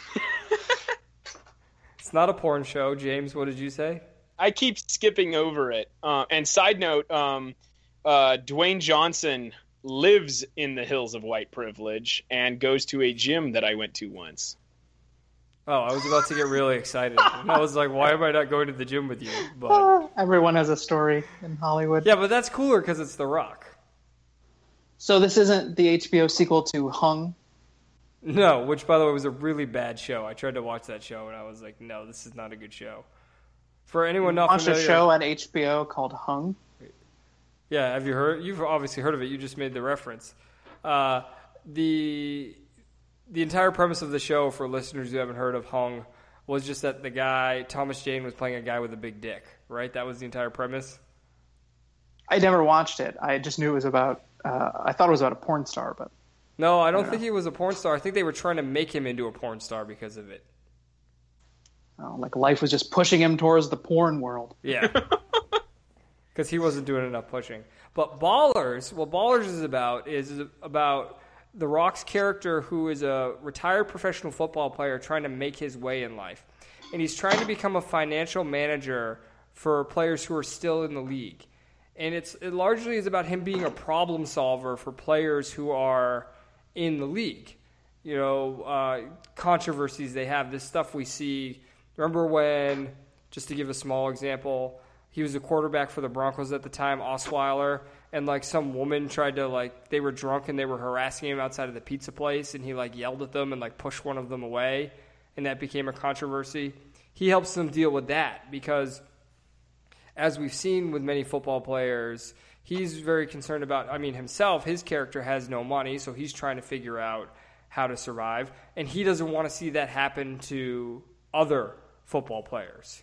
It's not a porn show. James, what did you say? I keep skipping over it. And side note, Dwayne Johnson lives in the hills of white privilege and goes to a gym that I went to once. Oh, I was about to get really excited. And I was like, why am I not going to the gym with you? But everyone has a story in Hollywood. Yeah, but that's cooler because it's The Rock. So this isn't the HBO sequel to Hung? No, which, by the way, was a really bad show. I tried to watch that show, and I was like, no, this is not a good show. For anyone not familiar... Watch a show on HBO called Hung? Yeah, have you heard? You've obviously heard of it. You just made the reference. The entire premise of the show, for listeners who haven't heard of Hung, was just that the guy, Thomas Jane, was playing a guy with a big dick, right? That was the entire premise? I never watched it. I just knew it was about... I thought it was about a porn star, but... No, I don't think he was a porn star. I think they were trying to make him into a porn star because of it. like life was just pushing him towards the porn world. Yeah. Because he wasn't doing enough pushing. But Ballers, what Ballers is about The Rock's character, who is a retired professional football player trying to make his way in life. And he's trying to become a financial manager for players who are still in the league. And it largely is about him being a problem solver for players who are in the league. You know, controversies they have, this stuff we see. Remember when, just to give a small example, he was the quarterback for the Broncos at the time, Osweiler, and like some woman tried to, like, they were drunk and they were harassing him outside of the pizza place, and he like yelled at them and like pushed one of them away, and that became a controversy. He helps them deal with that because, as we've seen with many football players, he's very concerned about, himself, his character has no money, so he's trying to figure out how to survive, and he doesn't want to see that happen to other football players.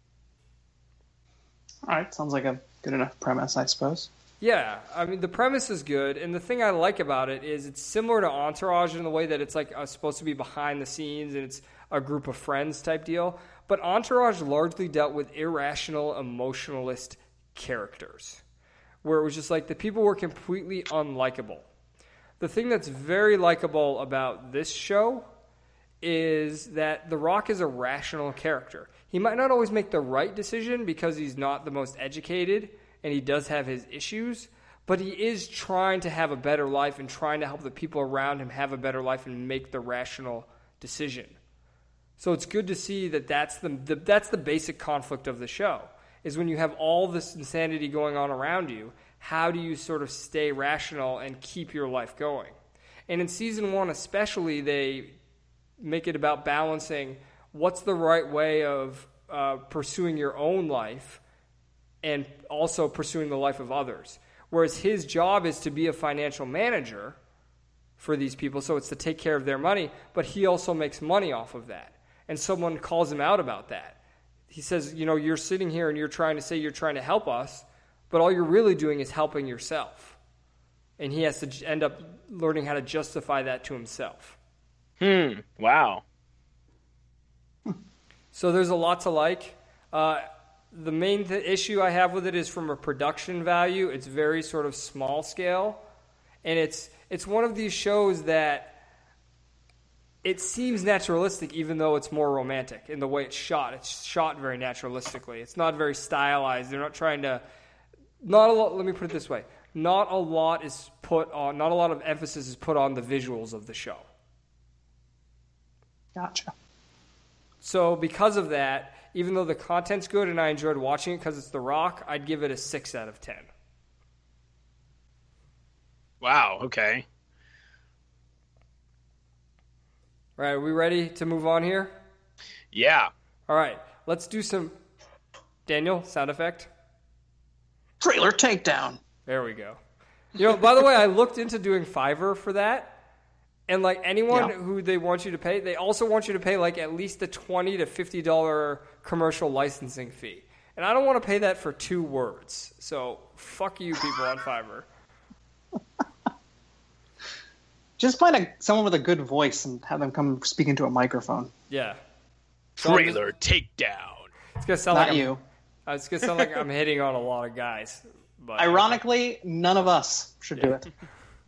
All right, sounds like a good enough premise, I suppose. Yeah, the premise is good, and the thing I like about it is it's similar to Entourage in the way that it's like supposed to be behind the scenes and it's a group of friends type deal, but Entourage largely dealt with irrational, emotionalist characters, where it was just like the people were completely unlikable. The thing that's very likable about this show is that The Rock is a rational character. He might not always make the right decision because he's not the most educated and he does have his issues, but he is trying to have a better life and trying to help the people around him have a better life and make the rational decision. So it's good to see that that's the basic conflict of the show, is when you have all this insanity going on around you, how do you sort of stay rational and keep your life going? And in season 1 especially, they make it about balancing what's the right way of pursuing your own life and also pursuing the life of others. Whereas his job is to be a financial manager for these people, so it's to take care of their money, but he also makes money off of that. And someone calls him out about that. He says, you're sitting here and you're trying to say you're trying to help us, but all you're really doing is helping yourself. And he has to end up learning how to justify that to himself. Wow. So there's a lot to like. The main issue I have with it is from a production value. It's very sort of small scale. And it's one of these shows that it seems naturalistic even though it's more romantic in the way it's shot. It's shot very naturalistically. It's not very stylized. They're not trying to... let me put it this way. Not a lot of emphasis is put on the visuals of the show. Gotcha. So because of that, even though the content's good and I enjoyed watching it because it's The Rock, I'd give it a 6 out of 10. Wow, okay. All right, are we ready to move on here? Yeah. All right, let's do some... Daniel, sound effect? Trailer takedown. There we go. By the way, I looked into doing Fiverr for that. And like anyone who they want you to pay, they also want you to pay like at least a $20 to $50 commercial licensing fee. And I don't want to pay that for 2 words. So fuck you people on Fiverr. Just find someone with a good voice and have them come speak into a microphone. Yeah. Trailer takedown. It's gonna sound Not like you. It's gonna sound like I'm hitting on a lot of guys. But Ironically, none of us should do it.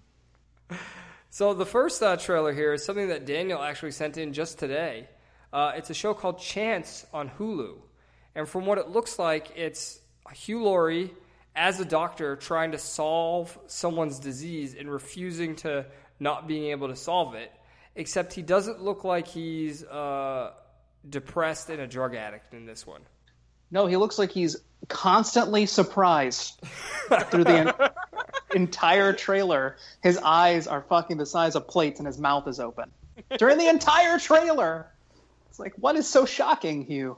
So the first trailer here is something that Daniel actually sent in just today. It's a show called Chance on Hulu. And from what it looks like, it's Hugh Laurie as a doctor trying to solve someone's disease and refusing to not being able to solve it, except he doesn't look like he's depressed and a drug addict in this one. No, he looks like he's constantly surprised through the entire trailer. His eyes are fucking the size of plates and his mouth is open. During the entire trailer. It's like, what is so shocking, Hugh?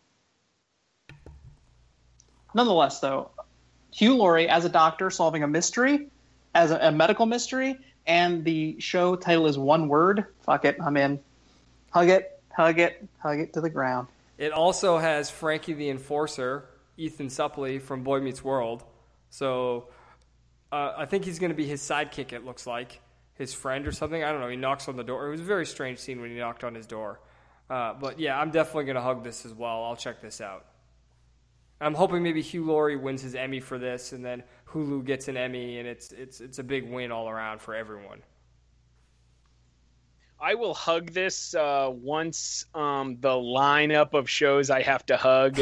Nonetheless, though, Hugh Laurie as a doctor solving a mystery, as a medical mystery, and the show title is one word. Fuck it, I'm in. Hug it, hug it, hug it to the ground. It also has Frankie the Enforcer, Ethan Suplee from Boy Meets World. So I think he's going to be his sidekick, it looks like. His friend or something. I don't know. He knocks on the door. It was a very strange scene when he knocked on his door. But yeah, I'm definitely going to hug this as well. I'll check this out. I'm hoping maybe Hugh Laurie wins his Emmy for this, and then Hulu gets an Emmy, and it's a big win all around for everyone. I will hug this once the lineup of shows I have to hug.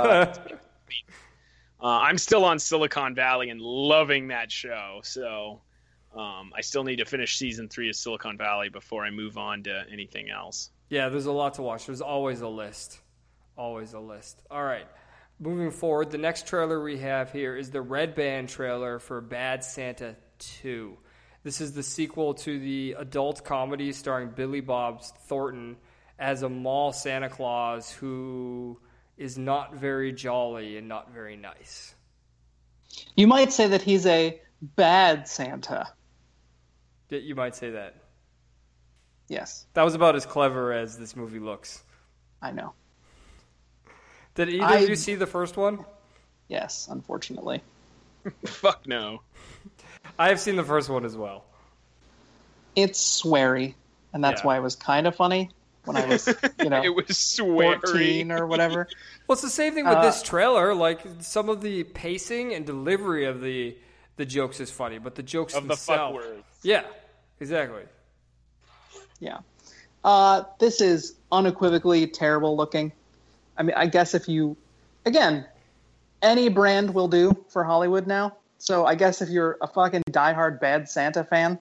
I'm still on Silicon Valley and loving that show, so I still need to finish season 3 of Silicon Valley before I move on to anything else. Yeah, there's a lot to watch. There's always a list. Always a list. All right. Moving forward, the next trailer we have here is the Red Band trailer for Bad Santa 2. This is the sequel to the adult comedy starring Billy Bob Thornton as a mall Santa Claus who is not very jolly and not very nice. You might say that he's a bad Santa. You might say that. Yes, That was about as clever as this movie looks. I know. Did either of you see the first one? Yes, unfortunately. Fuck no. I have seen the first one as well. It's sweary, and that's Yeah. why it was kind of funny when I was, It was sweary. 14 or whatever. Well, it's the same thing with this trailer. Like, some of the pacing and delivery of the jokes is funny, but the jokes Of the fuck themselves... words. Yeah, exactly. Yeah. This is unequivocally terrible looking. I mean, I guess if you... Again, any brand will do for Hollywood now. So I guess if you're a fucking diehard Bad Santa fan,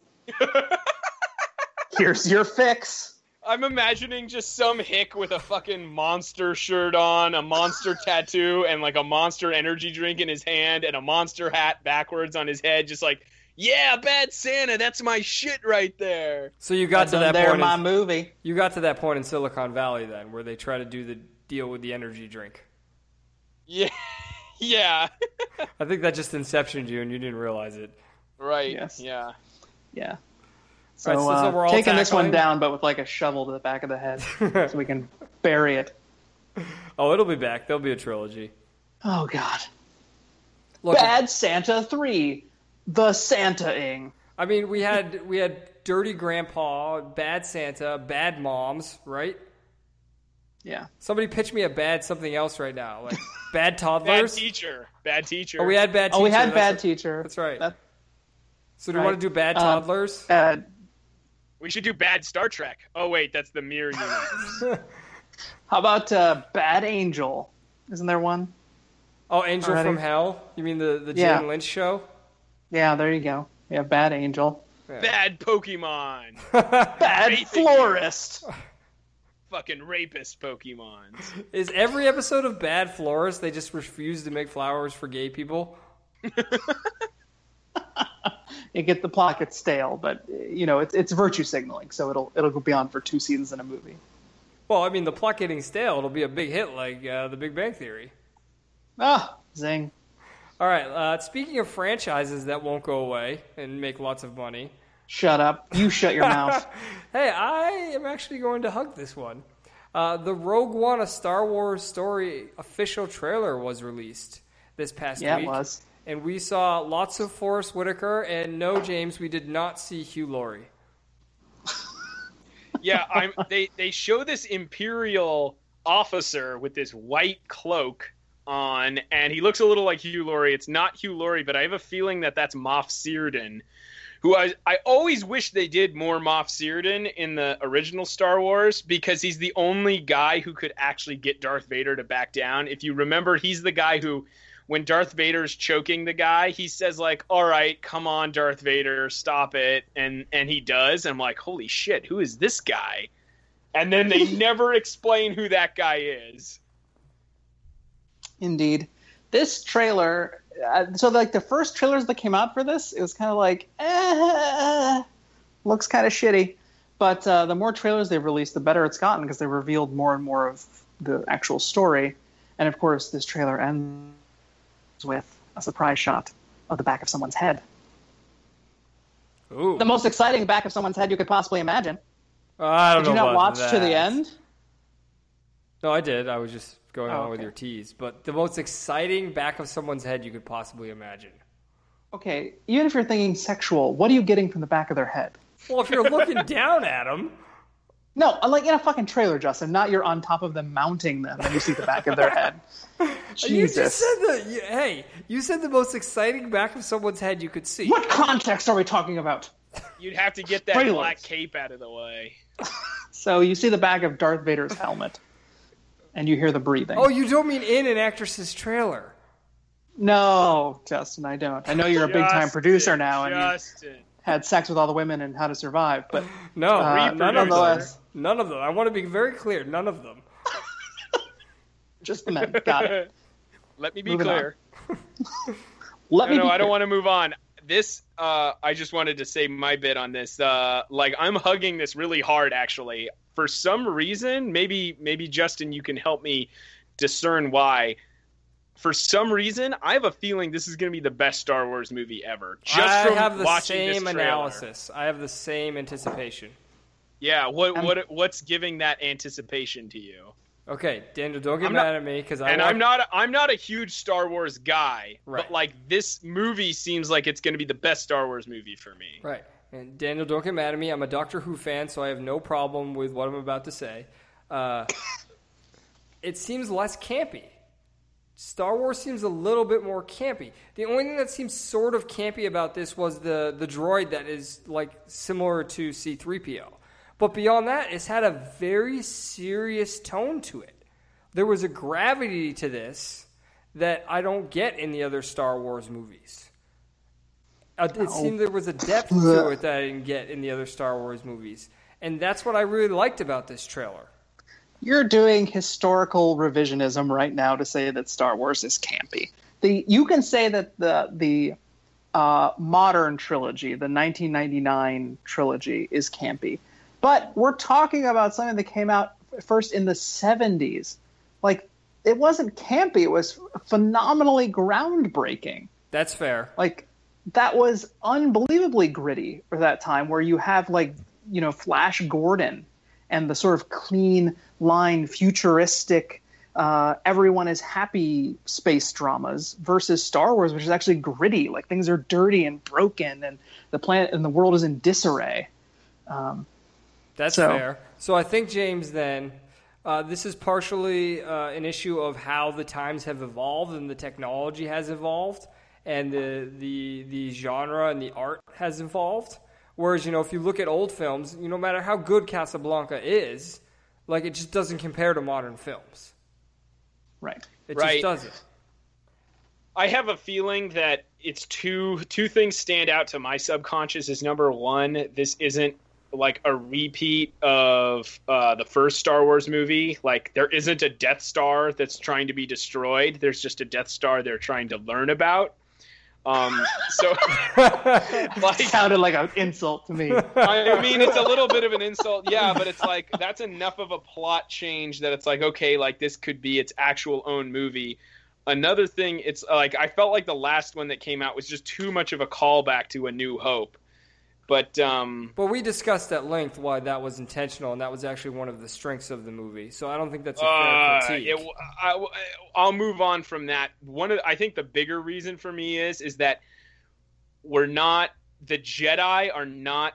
here's your fix. I'm imagining just some hick with a fucking monster shirt on, a monster tattoo, and like a monster energy drink in his hand, and a monster hat backwards on his head, just like, yeah, Bad Santa, that's my shit right there. So you got to that There, point. my movie. You got to that point in Silicon Valley then, where they try to do the deal with the energy drink. Yeah, yeah, I think that just inceptioned you, and you didn't realize it. right, Yes. yeah. Yeah. So, Right, so we're all taking this one tackling? down, but with like a shovel to the back of the head, so we can bury it. Oh, it'll be back. There'll be a trilogy. Oh God! Look, Bad Santa 3, the Santa-ing. I mean, we had Dirty Grandpa, Bad Santa, Bad Moms, right? Yeah. Somebody pitch me a bad something else right now, like Bad Bad Toddlers. teacher. Bad teacher. Oh, we had Bad Teacher. Oh, we had that's Bad right. Teacher. That's right. That- So do you want to do Bad Toddlers? We should do Bad Star Trek. Oh, wait, that's the Mirror Universe. How about Bad Angel? Isn't there one? Oh, Angel Already? from Hell? You mean the Jane Yeah. Lynch show? Yeah, there you go. We have Bad Angel. Bad Pokemon. Bad Raping Florist. Fucking rapist Pokemons. Is every episode of Bad Florist they just refuse to make flowers for gay people? You get the plot gets stale, but it's virtue signaling, so it'll go beyond for 2 seasons in a movie. Well, I mean, the plot getting stale, it'll be a big hit like The Big Bang Theory. Ah, zing. All right, speaking of franchises that won't go away and make lots of money, Shut up. You shut your mouth. hey, I am actually going to hug this one. The Rogue One, a Star Wars story official trailer was released this past Yeah, week. it was. And we saw lots of Forrest Whitaker, and no, James, we did not see Hugh Laurie. Yeah, they show this Imperial officer with this white cloak on, and he looks a little like Hugh Laurie. It's not Hugh Laurie, but I have a feeling that that's Moff Searden, who I always wish they did more Moff Searden in the original Star Wars, because he's the only guy who could actually get Darth Vader to back down. If you remember, he's the guy who, when Darth Vader's choking the guy, he says, like, all right, come on, Darth Vader, stop it. And he does. And I'm like, holy shit, who is this guy? And then they never explain who that guy is. Indeed. This trailer, so like the first trailers that came out for this, it was kind of like, looks kind of shitty. But the more trailers they've released, the better it's gotten, because they revealed more and more of the actual story. And of course, this trailer ends with a surprise shot of the back of someone's head. Ooh. The most exciting back of someone's head you could possibly imagine. I don't Did you know not about watch that. to the end? No, I did. I was just going on with okay. your tease. But the most exciting back of someone's head you could possibly imagine. Okay, even if you're thinking sexual, what are you getting from the back of their head? Well, if you're looking down at them, No, like in a fucking trailer, Justin. Not you're on top of them mounting them and you see the back of their head. You just Jesus. said hey, you said the most exciting back of someone's head you could see. What context are we talking about? You'd have to get that Trailers. black cape out of the way. So you see the back of Darth Vader's helmet, and you hear the breathing. Oh, you don't mean in an actress's trailer? No, Justin, I don't. I know you're a big-time producer now, and you Justin. had sex with all the women in How to Survive, but No, none of them. nonetheless, None of them. I want to be very clear. None of them. just the men. Got it. Let me be Moving clear. Let me. No, be I don't clear. want to move on. This, I just wanted to say my bit on this. I'm hugging this really hard, actually. For some reason, maybe Justin, you can help me discern why. For some reason, I have a feeling this is going to be the best Star Wars movie ever. Just I from have the watching this same trailer. analysis. I have the same anticipation. Yeah, what's giving that anticipation to you? Okay, Daniel, don't get I'm mad not- at me because I'm not a huge Star Wars guy, Right. but like this movie seems like it's going to be the best Star Wars movie for me. Right. And Daniel, don't get mad at me. I'm a Doctor Who fan, so I have no problem with what I'm about to say. It seems less campy. Star Wars seems a little bit more campy. The only thing that seems sort of campy about this was the droid that is like similar to C-3PO. But beyond that, it's had a very serious tone to it. There was a gravity to this that I don't get in the other Star Wars movies. It seemed there was a depth to it that I didn't get in the other Star Wars movies. And that's what I really liked about this trailer. You're doing historical revisionism right now to say that Star Wars is campy. You can say that the modern trilogy, the 1999 trilogy, is campy. But we're talking about something that came out first in the 70s. Like, it wasn't campy. It was phenomenally groundbreaking. That's fair. Like, that was unbelievably gritty for that time, where you have, like, you know, Flash Gordon and the sort of clean line, futuristic, everyone is happy space dramas versus Star Wars, which is actually gritty. Like, things are dirty and broken, and the planet and the world is in disarray. That's fair. So I think, James, then, this is partially an issue of how the times have evolved and the technology has evolved and the genre and the art has evolved. Whereas, you know, if you look at old films, no matter how good Casablanca is, like, it just doesn't compare to modern films. Right. It Right. just doesn't. I have a feeling that it's two things stand out to my subconscious. Is number one, this isn't like a repeat of the first Star Wars movie. Like, there isn't a Death Star that's trying to be destroyed. There's just a Death Star they're trying to learn about. So like, Sounded like an insult to me. I mean, it's a little bit of an insult, yeah, but it's like that's enough of a plot change that it's like, okay, like this could be its actual own movie. Another thing, it's like I felt like the last one that came out was just too much of a callback to A New Hope. But we discussed at length why that was intentional, and that was actually one of the strengths of the movie. So I don't think that's a fair critique. I'll move on from that. I think the bigger reason for me is that the Jedi are not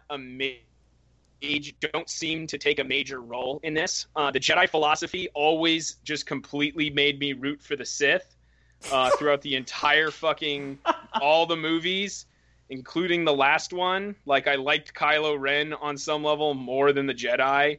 don't seem to take a major role in this. The Jedi philosophy always just completely made me root for the Sith throughout the entire fucking all the movies, including the last one. Like, I liked Kylo Ren on some level more than the Jedi.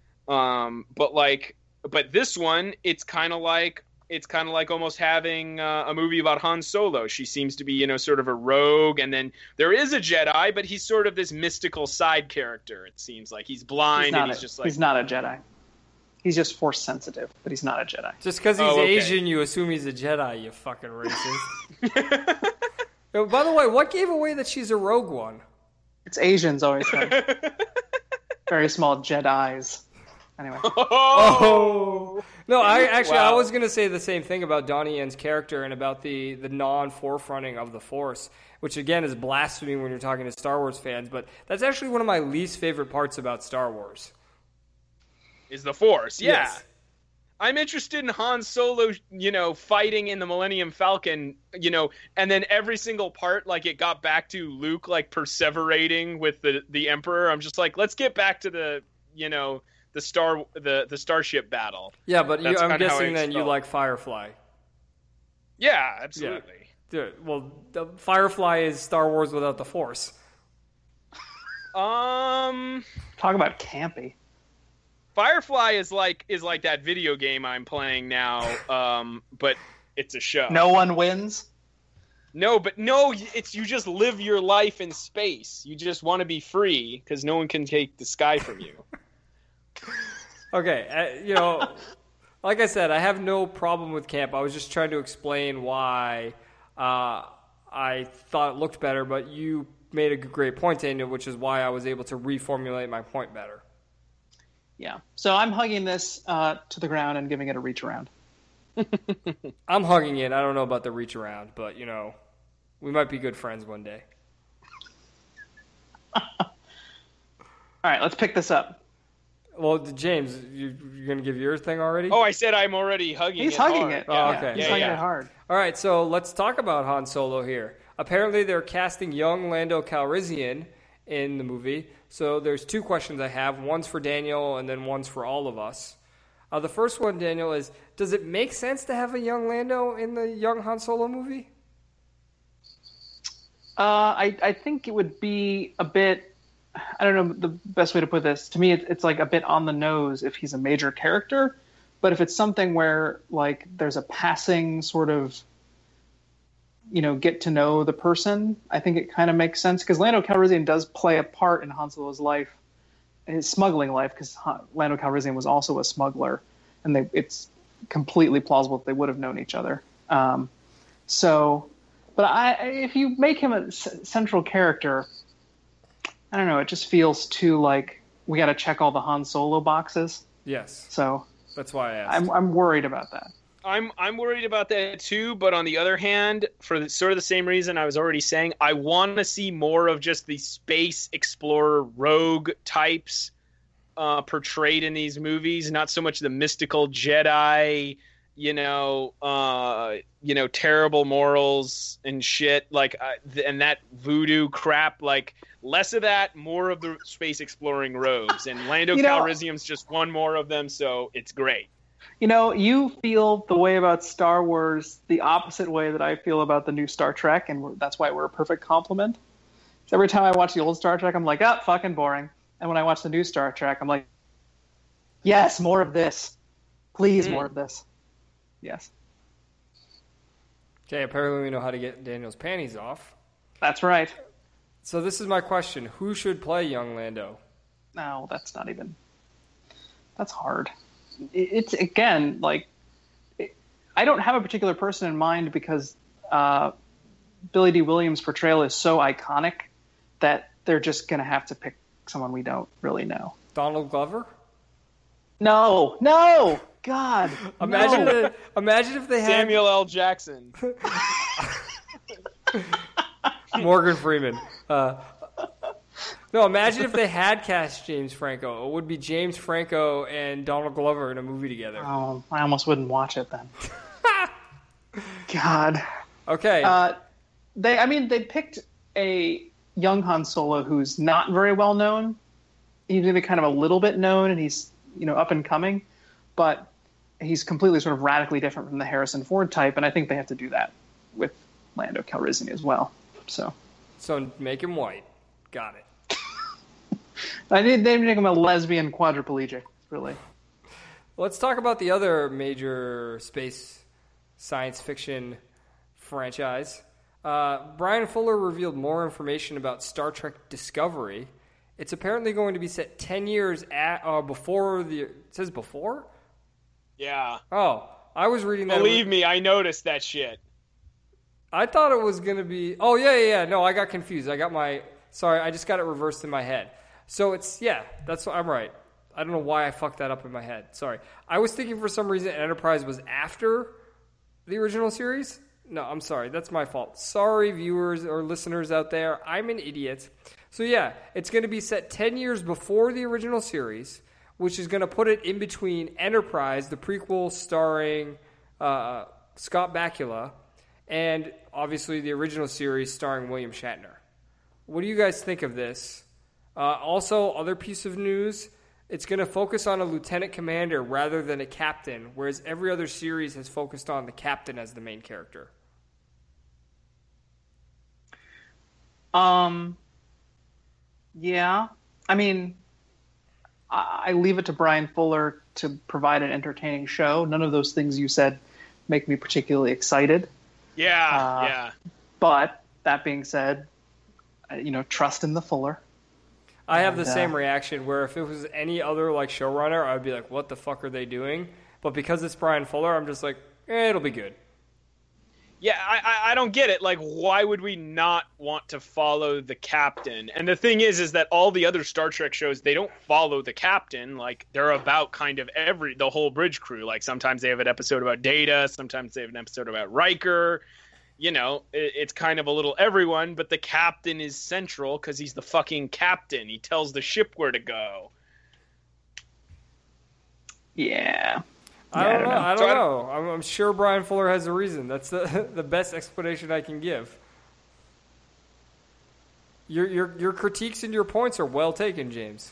But this one, it's kind of like almost having a movie about Han Solo. She seems to be, you know, sort of a rogue, and then there is a Jedi, but he's sort of this mystical side character. It seems like he's blind and he's just like, he's not a Jedi. He's just force sensitive, but he's not a Jedi. Just because he's okay. Asian, you assume he's a Jedi, you fucking racist. Yo, by the way, what gave away that she's a rogue one? It's Asians always have very small Jedis. Anyway, Oh no! I Wow. was gonna say the same thing about Donnie Yen's character and about the non-forefronting of the Force, which again is blasphemy when you're talking to Star Wars fans. But that's actually one of my least favorite parts about Star Wars. is the Force. Yeah. Yes. I'm interested in Han Solo, you know, fighting in the Millennium Falcon, you know, and then every single part, like, it got back to Luke, like, perseverating with the Emperor. I'm just like, let's get back to the the starship battle. Yeah, but That's I'm kinda how guessing I then you felt. like Firefly. Yeah, absolutely. Dude, well, the Firefly is Star Wars without the Force. Talk about campy. Firefly is like that video game I'm playing now, but it's a show. No one wins. No, it's you just live your life in space. You just want to be free because no one can take the sky from you. Okay, like I said, I have no problem with camp. I was just trying to explain why I thought it looked better, but you made a great point, Daniel, which is why I was able to reformulate my point better. Yeah. So I'm hugging this to the ground and giving it a reach around. I'm hugging it. I don't know about the reach around, but, we might be good friends one day. All right, let's pick this up. Well, James, you're going to give your thing already? Oh, I said I'm already hugging it. He's hugging hard. it. Oh, Yeah, okay. He's Yeah, hugging yeah. it hard. All right, so let's talk about Han Solo here. Apparently, they're casting young Lando Calrissian in the movie. So there's two questions I have. One's for Daniel, and then one's for all of us. The first one, Daniel, is: does it make sense to have a young Lando in the young Han Solo movie? I think it would be a bit. I don't know the best way to put this. To me, it's like a bit on the nose if he's a major character, but if it's something where like there's a passing sort of, get to know the person, I think it kind of makes sense because Lando Calrissian does play a part in Han Solo's life, his smuggling life, because Lando Calrissian was also a smuggler, and it's completely plausible that they would have known each other. But if you make him a central character, I don't know. It just feels too like we got to check all the Han Solo boxes. Yes. So that's why I asked. I'm worried about that. I'm worried about that too, but on the other hand, for sort of the same reason I was already saying, I want to see more of just the space explorer rogue types portrayed in these movies, not so much the mystical Jedi, terrible morals and shit, and that voodoo crap, less of that, more of the space exploring rogues, and Lando Calrissian's just one more of them, so it's great. You feel the way about Star Wars the opposite way that I feel about the new Star Trek, and that's why we're a perfect complement. So every time I watch the old Star Trek, I'm like, fucking boring. And when I watch the new Star Trek, I'm like, yes, more of this. Please, more of this. Yes. Okay, apparently we know how to get Daniel's panties off. That's right. So this is my question. Who should play young Lando? No, that's not even... That's hard. It's, again, I don't have a particular person in mind because Billy D. Williams' portrayal is so iconic that they're just going to have to pick someone we don't really know. Donald Glover? No, God. Imagine if they had Samuel L. Jackson. Morgan Freeman. No, imagine if they had cast James Franco. It would be James Franco and Donald Glover in a movie together. Oh, I almost wouldn't watch it then. God. Okay. They picked a young Han Solo who's not very well known. He's maybe kind of a little bit known, and he's up and coming, but he's completely sort of radically different from the Harrison Ford type, and I think they have to do that with Lando Calrissian as well. So make him white. Got it. They make him a lesbian quadriplegic, really. Let's talk about the other major space science fiction franchise. Brian Fuller revealed more information about Star Trek Discovery. It's apparently going to be set 10 years before the... It says before? Yeah. Oh, I was reading that... Believe me, I noticed that shit. I thought it was going to be... Oh, yeah. No, I got confused. Sorry, I just got it reversed in my head. So that's what I'm right. I don't know why I fucked that up in my head. Sorry. I was thinking for some reason Enterprise was after the original series. No, I'm sorry. That's my fault. Sorry, viewers or listeners out there. I'm an idiot. So it's going to be set 10 years before the original series, which is going to put it in between Enterprise, the prequel starring Scott Bakula, and obviously the original series starring William Shatner. What do you guys think of this? Also, other piece of news, It's going to focus on a lieutenant commander rather than a captain, whereas every other series has focused on the captain as the main character. Yeah. I mean, I leave it to Brian Fuller to provide an entertaining show. None of those things you said make me particularly excited. Yeah. But that being said, trust in the Fuller. I have the same reaction where if it was any other like showrunner, I would be like, what the fuck are they doing? But because it's Brian Fuller, I'm just like, it'll be good. Yeah, I don't get it. Like, why would we not want to follow the captain? And the thing is that all the other Star Trek shows, they don't follow the captain. Like, they're about kind of the whole bridge crew. Like, sometimes they have an episode about Data, sometimes they have an episode about Riker. It's kind of a little everyone, but the captain is central because he's the fucking captain. He tells the ship where to go. Yeah. I don't know. I'm sure Brian Fuller has a reason. That's the best explanation I can give. Your critiques and your points are well taken, James.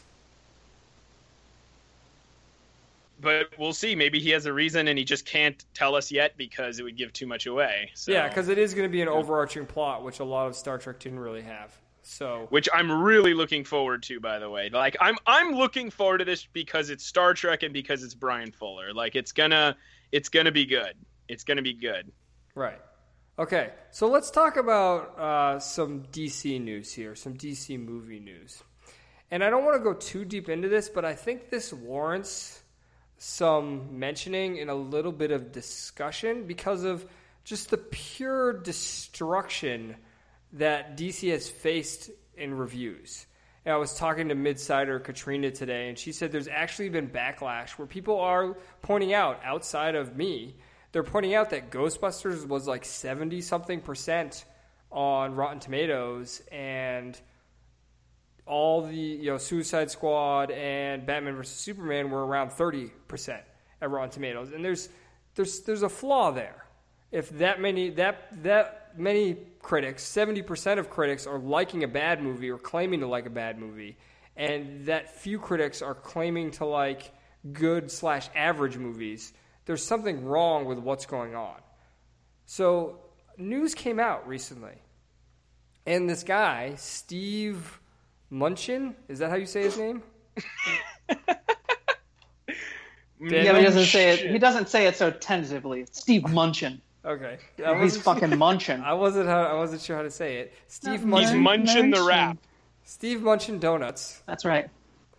But we'll see. Maybe he has a reason and he just can't tell us yet because it would give too much away. So. Yeah, because it is going to be an overarching plot, which a lot of Star Trek didn't really have. So, which I'm really looking forward to, by the way. Like, I'm looking forward to this because it's Star Trek and because it's Brian Fuller. Like, it's gonna be good. It's gonna be good. Right. Okay. So let's talk about some DC news here, some DC movie news. And I don't want to go too deep into this, but I think this warrants some mentioning and a little bit of discussion because of just the pure destruction that DC has faced in reviews. And I was talking to Midsider Katrina today, and she said there's actually been backlash where people are pointing out, outside of me, they're pointing out that Ghostbusters was like 70-something% on Rotten Tomatoes, and all the Suicide Squad and Batman vs. Superman were around 30% at Rotten Tomatoes. And there's a flaw there. If that many critics, 70% of critics are liking a bad movie or claiming to like a bad movie, and that few critics are claiming to like good/average movies, there's something wrong with what's going on. So news came out recently, and this guy, Steve Munchin, is that how you say his name? Yeah, but he doesn't say it. He doesn't say it so tentatively. It's Steve Munchin. Okay, he's fucking munching. I wasn't sure how to say it. He's munching the rap. Steve Munchin Donuts. That's right.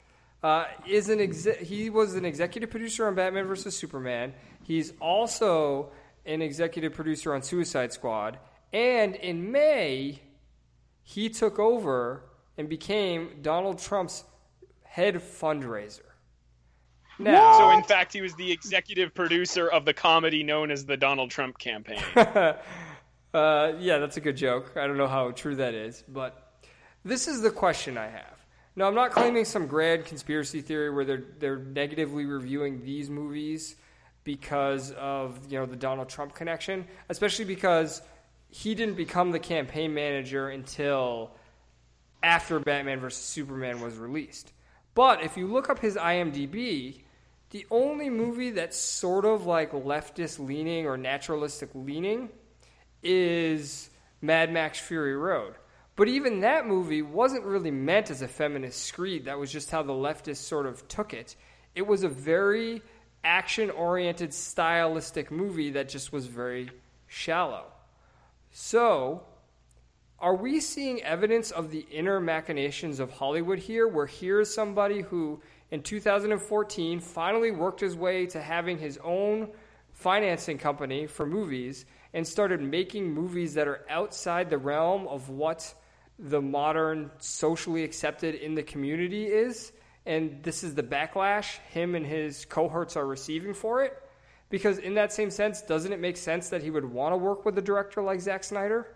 He was an executive producer on Batman vs. Superman. He's also an executive producer on Suicide Squad. And in May, he took over and became Donald Trump's head fundraiser. Now, so in fact, he was the executive producer of the comedy known as the Donald Trump campaign. Yeah, that's a good joke. I don't know how true that is, but this is the question I have. Now, I'm not claiming some grand conspiracy theory where they're negatively reviewing these movies because of the Donald Trump connection, especially because he didn't become the campaign manager until after Batman vs. Superman was released. But if you look up his IMDb, the only movie that's sort of like leftist leaning or naturalistic leaning is Mad Max Fury Road. But even that movie wasn't really meant as a feminist screed. That was just how the leftists sort of took it. It was a very action-oriented, stylistic movie that just was very shallow. So, are we seeing evidence of the inner machinations of Hollywood here, where here's somebody who, in 2014, finally worked his way to having his own financing company for movies and started making movies that are outside the realm of what the modern socially accepted in the community is, and this is the backlash him and his cohorts are receiving for it? Because in that same sense, doesn't it make sense that he would want to work with a director like Zack Snyder?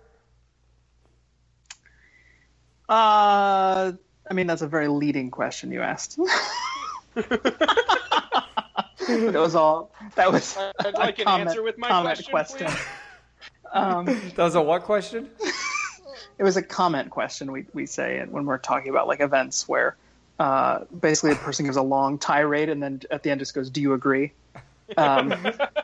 I mean, that's a very leading question you asked. That was I'd like an answer with my question. That was a what question? It was a comment question, we say it when we're talking about like events where Basically, the person gives a long tirade, and then at the end just goes, "Do you agree?" But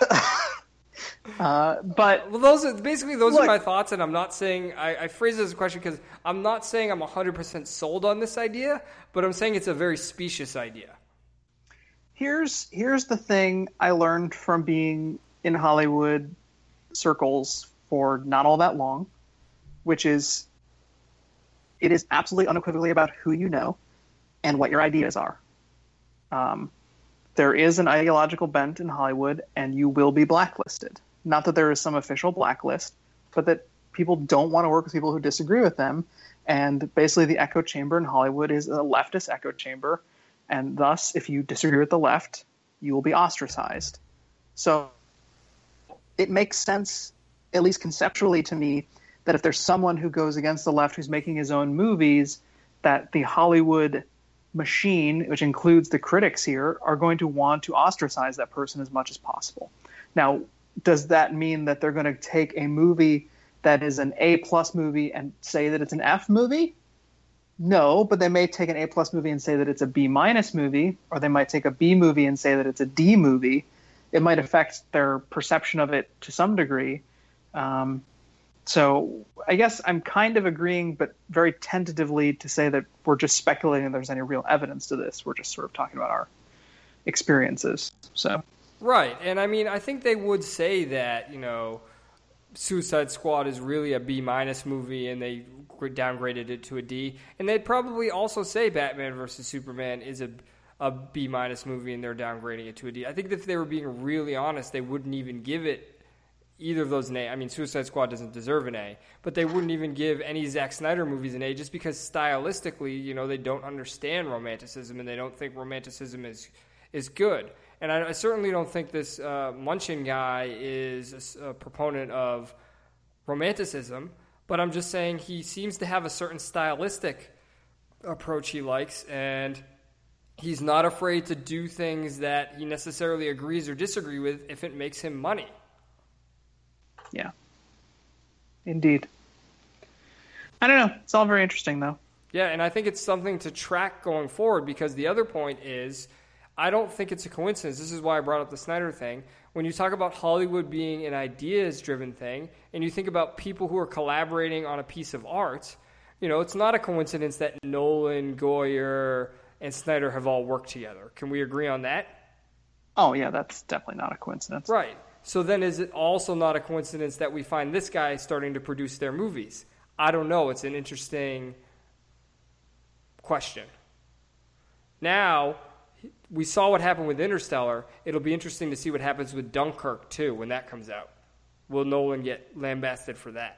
Well, those are my thoughts, and I'm not saying I phrase it as a question because I'm not saying I'm 100% sold on this idea, but I'm saying it's a very specious idea. here's the thing I learned from being in Hollywood circles for not all that long, which is it is absolutely unequivocally about who you know and what your ideas are. There is an ideological bent in Hollywood, and you will be blacklisted. Not that there is some official blacklist, but that people don't want to work with people who disagree with them. And basically, the echo chamber in Hollywood is a leftist echo chamber. And thus, if you disagree with the left, you will be ostracized. So it makes sense, at least conceptually to me, that if there's someone who goes against the left who's making his own movies, that the Hollywood machine, which includes the critics here, are going to want to ostracize that person as much as possible. Now, does that mean that they're going to take a movie that is an A+ movie and say that it's an F movie? No, but they may take an A+ movie and say that it's a B- movie, or they might take a B movie and say that it's a D movie. It might affect their perception of it to some degree. So I guess I'm kind of agreeing, but very tentatively, to say that we're just speculating there's any real evidence to this. We're just sort of talking about our experiences. So Right, and I mean, I think they would say that, Suicide Squad is really a B- movie, and they downgraded it to a D. And they'd probably also say Batman vs. Superman is a B- movie, and they're downgrading it to a D. I think that if they were being really honest, they wouldn't even give it either of those an A. I mean, Suicide Squad doesn't deserve an A, but they wouldn't even give any Zack Snyder movies an A just because stylistically, they don't understand romanticism, and they don't think romanticism is good. And I certainly don't think this Munchin guy is a proponent of romanticism, but I'm just saying he seems to have a certain stylistic approach he likes, and he's not afraid to do things that he necessarily agrees or disagrees with if it makes him money. yeah, indeed. I don't know. It's all very interesting, though. Yeah, and I think it's something to track going forward, because the other point is, I don't think it's a coincidence. This is why I brought up the Snyder thing. When you talk about Hollywood being an ideas-driven thing, and you think about people who are collaborating on a piece of art, it's not a coincidence that Nolan, Goyer, and Snyder have all worked together. Can we agree on that? Oh, yeah, that's definitely not a coincidence. Right. So then is it also not a coincidence that we find this guy starting to produce their movies? I don't know. It's an interesting question. Now, we saw what happened with Interstellar. It'll be interesting to see what happens with Dunkirk, too, when that comes out. Will Nolan get lambasted for that?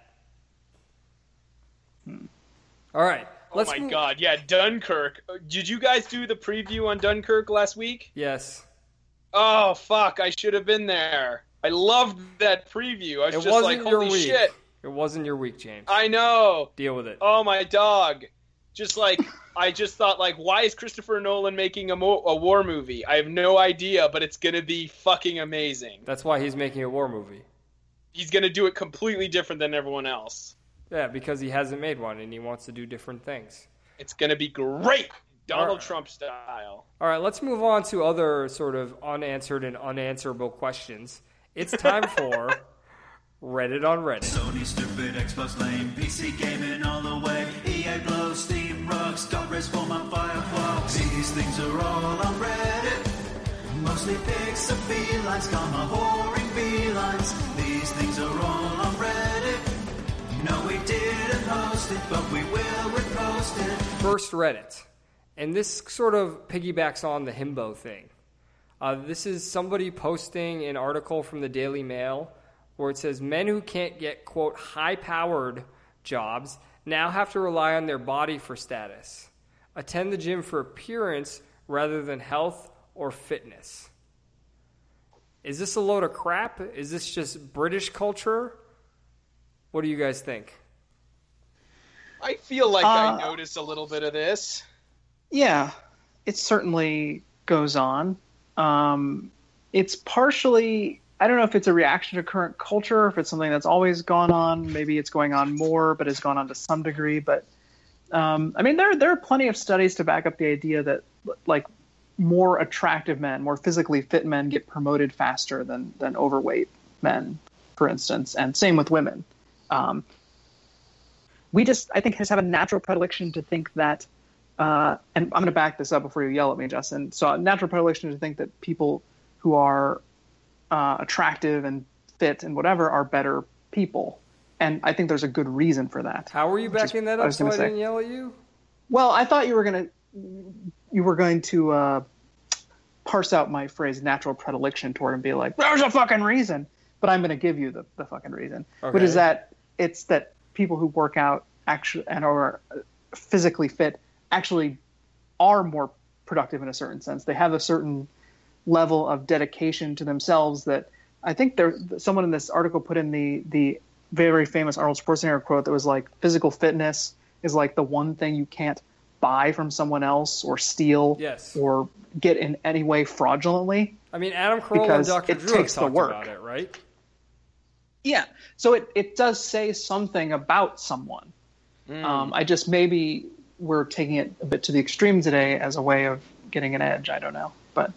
All right. God. Yeah, Dunkirk. Did you guys do the preview on Dunkirk last week? Yes. Oh, fuck. I should have been there. I loved that preview. I was It just like, wasn't your holy week. shit. It wasn't your week, James. I know. Deal with it. Oh, my dog. Just like, I just thought, like, why is Christopher Nolan making a war movie? I have no idea, but it's going to be fucking amazing. That's why he's making a war movie. He's going to do it completely different than everyone else. Yeah, because he hasn't made one, and he wants to do different things. It's going to be great. Donald Alright. Trump style. All right, let's move on to other sort of unanswered and unanswerable questions. It's time for Reddit on Reddit. Sony stupid, Xbox lame, PC gaming all the way. EA blows, Steam rocks, .respawn on Firefox. These things are all on Reddit. Mostly pics of felines, comma whoring felines. These things are all on Reddit. No, we didn't host it, but we will repost it. First Reddit. And this sort of piggybacks on the himbo thing. This is somebody posting an article from the Daily Mail where it says men who can't get, quote, high-powered jobs now have to rely on their body for status. Attend the gym for appearance rather than health or fitness. Is this a load of crap? Is this just British culture? What do you guys think? I feel like I noticed a little bit of this. Yeah, it certainly goes on. It's partially, I don't know if it's a reaction to current culture, if it's something that's always gone on. Maybe it's going on more, but has gone on to some degree. But I mean, there are plenty of studies to back up the idea that like more attractive men, more physically fit men get promoted faster than overweight men, for instance, and same with women. We just, I think, have a natural predilection to think that, and I'm going to back this up before you yell at me, Justin. So a natural predilection to think that people who are attractive and fit and whatever are better people. And I think there's a good reason for that. How were you backing that up so I didn't yell at you? Well, I thought you were going to parse out my phrase natural predilection toward and be like, there's a fucking reason. But I'm going to give you the fucking reason, which is that it's that people who work out actually and are physically fit actually are more productive in a certain sense. They have a certain level of dedication to themselves that I think someone in this article put in the very famous Arnold Schwarzenegger quote that was like, physical fitness is like the one thing you can't buy from someone else or steal or get in any way fraudulently. I mean, Adam Carolla and Dr. Drew have talked about it, right? Yeah. So it does say something about someone. I just, maybe we're taking it a bit to the extreme today as a way of getting an edge. I don't know. But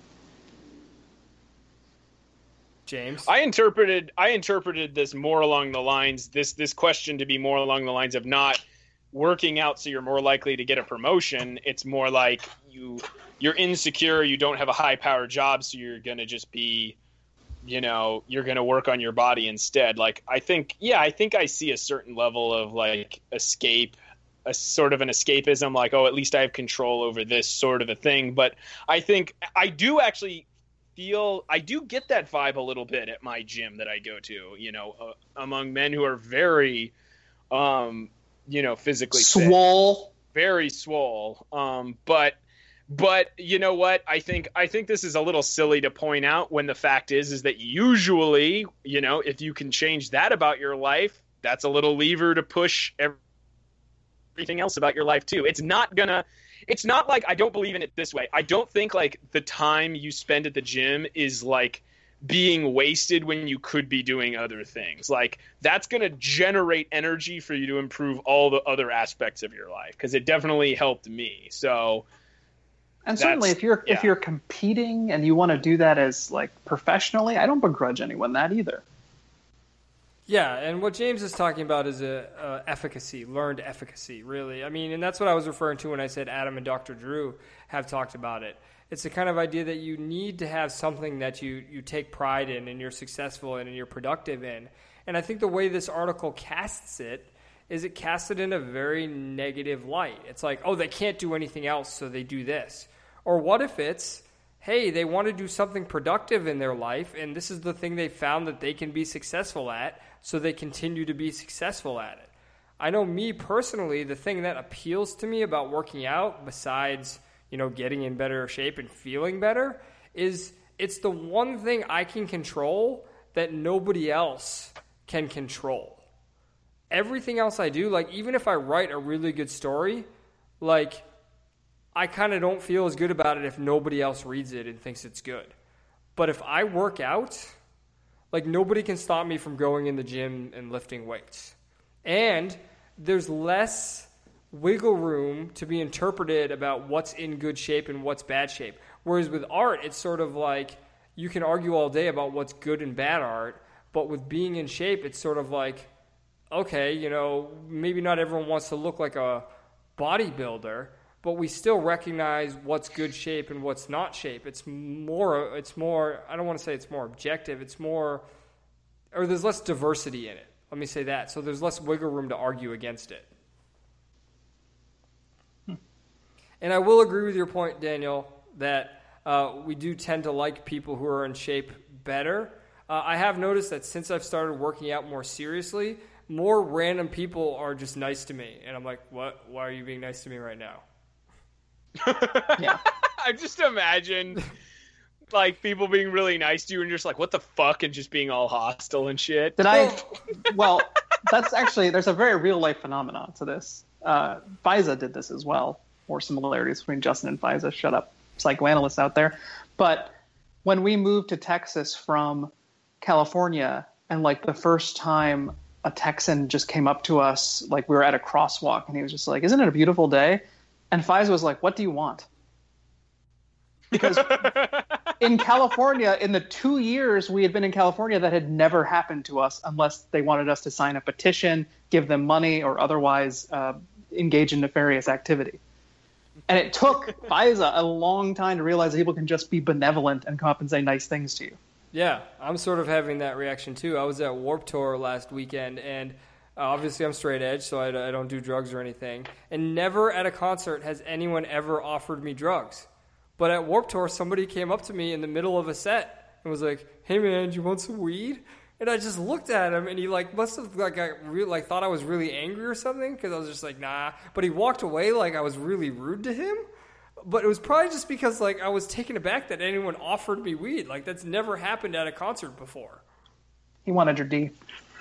James, I interpreted this more along the lines, this question to be more along the lines of not working out so you're more likely to get a promotion. It's more like you're insecure, you don't have a high power job, so you're going to just be, you're going to work on your body instead. Like, I think I see a certain level of like escape, a sort of an escapism, like, oh, at least I have control over this sort of a thing. But I think I do actually I do get that vibe a little bit at my gym that I go to, among men who are very, physically swole, fit, very swole. But you know what? I think this is a little silly to point out when the fact is that usually, if you can change that about your life, that's a little lever to push everything else about your life too. It's not like, I don't believe in it this way. I don't think like the time you spend at the gym is like being wasted when you could be doing other things. Like, that's going to generate energy for you to improve all the other aspects of your life, because it definitely helped me. So, and certainly if you're competing and you want to do that as like professionally, I don't begrudge anyone that either. Yeah, and what James is talking about is efficacy, learned efficacy, really. I mean, and that's what I was referring to when I said Adam and Dr. Drew have talked about it. It's the kind of idea that you need to have something that you take pride in and you're successful in and you're productive in. And I think the way this article casts it is it casts it in a very negative light. It's like, oh, they can't do anything else, so they do this. Or what if it's, hey, they want to do something productive in their life, and this is the thing they found that they can be successful at, so they continue to be successful at it. I know me personally, the thing that appeals to me about working out, besides, getting in better shape and feeling better, is it's the one thing I can control that nobody else can control. Everything else I do, like even if I write a really good story, like I kind of don't feel as good about it if nobody else reads it and thinks it's good. But if I work out, like nobody can stop me from going in the gym and lifting weights. And there's less wiggle room to be interpreted about what's in good shape and what's bad shape. Whereas with art, it's sort of like you can argue all day about what's good and bad art, but with being in shape, it's sort of like, okay, maybe not everyone wants to look like a bodybuilder, but we still recognize what's good shape and what's not shape. It's more, I don't want to say it's more objective. It's more, or there's less diversity in it. Let me say that. So there's less wiggle room to argue against it. And I will agree with your point, Daniel, that we do tend to like people who are in shape better. I have noticed that since I've started working out more seriously, more random people are just nice to me. And I'm like, what? Why are you being nice to me right now? Yeah. I just imagine like people being really nice to you and you're just like, what the fuck, and just being all hostile and shit. Well, that's actually, there's a very real life phenomenon to this. FISA did this as well, or similarities between Justin and FISA. Shut up, psychoanalysts out there. But when we moved to Texas from California, and like the first time a Texan just came up to us, like we were at a crosswalk, and he was just like, "Isn't it a beautiful day?" And Faiza was like, "What do you want?" Because in California, in the 2 years we had been in California, that had never happened to us unless they wanted us to sign a petition, give them money, or otherwise engage in nefarious activity. And it took Faiza a long time to realize that people can just be benevolent and come up and say nice things to you. Yeah, I'm sort of having that reaction too. I was at Warped Tour last weekend, and obviously I'm straight edge, so I don't do drugs or anything. And never at a concert has anyone ever offered me drugs. But at Warped Tour, somebody came up to me in the middle of a set and was like, "Hey man, do you want some weed?" And I just looked at him, and he must have thought I was really angry or something, because I was just like, nah. But he walked away like I was really rude to him. But it was probably just because I was taken aback that anyone offered me weed. That's never happened at a concert before. He wanted your D.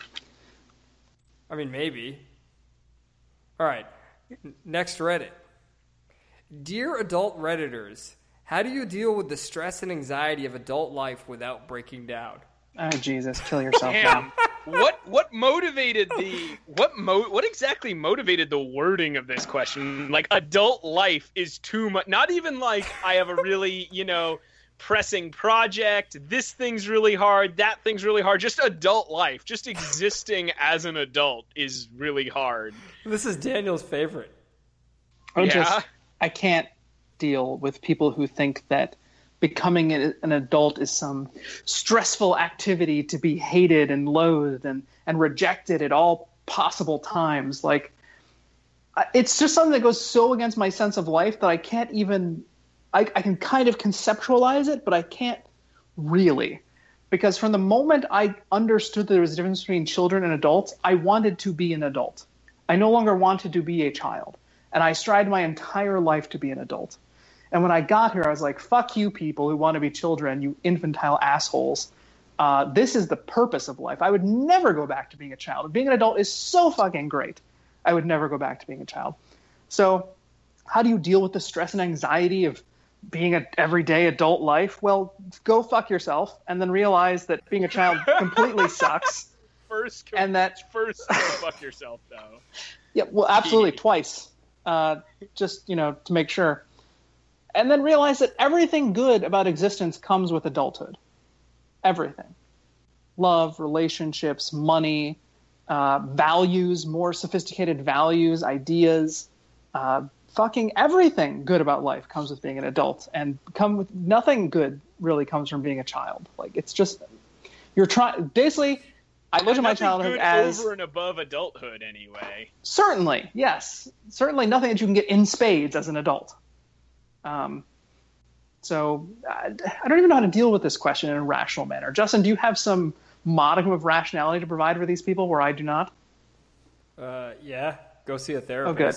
I mean, maybe. All right, next Reddit. Dear adult Redditors, how do you deal with the stress and anxiety of adult life without breaking down? Oh Jesus, kill yourself Damn. now. What motivated what exactly motivated the wording of this question? Adult life is too much. Not even I have a really, pressing project. This thing's really hard. That thing's really hard. Just adult life. Just existing as an adult is really hard. This is Daniel's favorite. I can't deal with people who think that becoming an adult is some stressful activity to be hated and loathed and rejected at all possible times. It's just something that goes so against my sense of life that I can't even I can kind of conceptualize it, but I can't really. Because from the moment I understood that there was a difference between children and adults, I wanted to be an adult. I no longer wanted to be a child. And I strived my entire life to be an adult. And when I got here, I was like, fuck you people who want to be children, you infantile assholes. This is the purpose of life. I would never go back to being a child. Being an adult is so fucking great. I would never go back to being a child. So how do you deal with the stress and anxiety of being an everyday adult life? Well, go fuck yourself and then realize that being a child completely sucks. First go fuck yourself, though. Yeah, well, absolutely, twice. Just, to make sure. And then realize that everything good about existence comes with adulthood. Everything. Love, relationships, money, values, more sophisticated values, ideas. Fucking everything good about life comes with being an adult. And nothing good really comes from being a child. It's just, you're trying, basically, I look at my childhood as over and above adulthood anyway. Certainly, yes. Certainly nothing that you can get in spades as an adult. So I don't even know how to deal with this question in a rational manner. Justin, do you have some modicum of rationality to provide for these people where I do not? Yeah. Go see a therapist. Oh, good.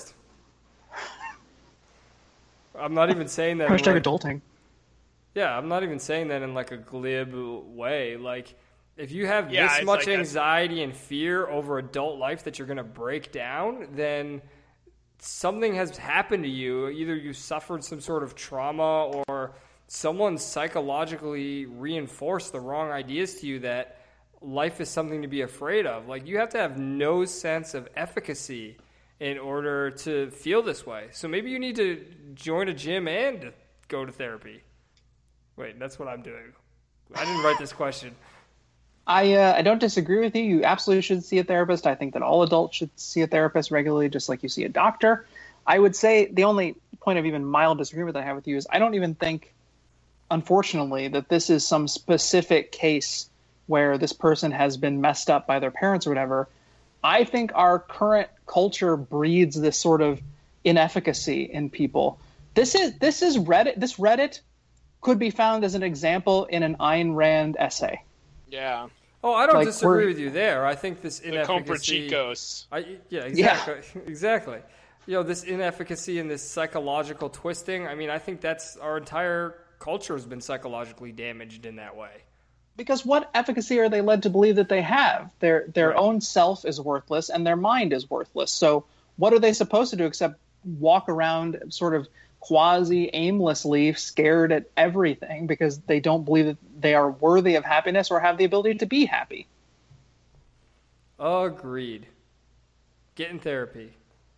I'm not even saying that. Hashtag adulting. Yeah, I'm not even saying that in a glib way. If you have this much anxiety and fear over adult life that you're going to break down, then something has happened to you. Either you suffered some sort of trauma or someone psychologically reinforced the wrong ideas to you that life is something to be afraid of. You have to have no sense of efficacy in order to feel this way. So maybe you need to join a gym and go to therapy. Wait, that's what I'm doing. I didn't write this question. I don't disagree with you. You absolutely should see a therapist. I think that all adults should see a therapist regularly, just like you see a doctor. I would say the only point of even mild disagreement that I have with you is I don't even think, unfortunately, that this is some specific case where this person has been messed up by their parents or whatever. I think our current culture breeds this sort of inefficacy in people. This is Reddit. This Reddit could be found as an example in an Ayn Rand essay. Yeah. Oh, I don't disagree with you there. I think this inefficacy. The Comprachicos. Yeah, exactly. Yeah. Exactly. This inefficacy and this psychological twisting. I mean, I think that's our entire culture has been psychologically damaged in that way. Because what efficacy are they led to believe that they have? Their right. own self is worthless and their mind is worthless. So what are they supposed to do except walk around sort of quasi-aimlessly scared at everything because they don't believe that they are worthy of happiness or have the ability to be happy? Agreed. Get in therapy.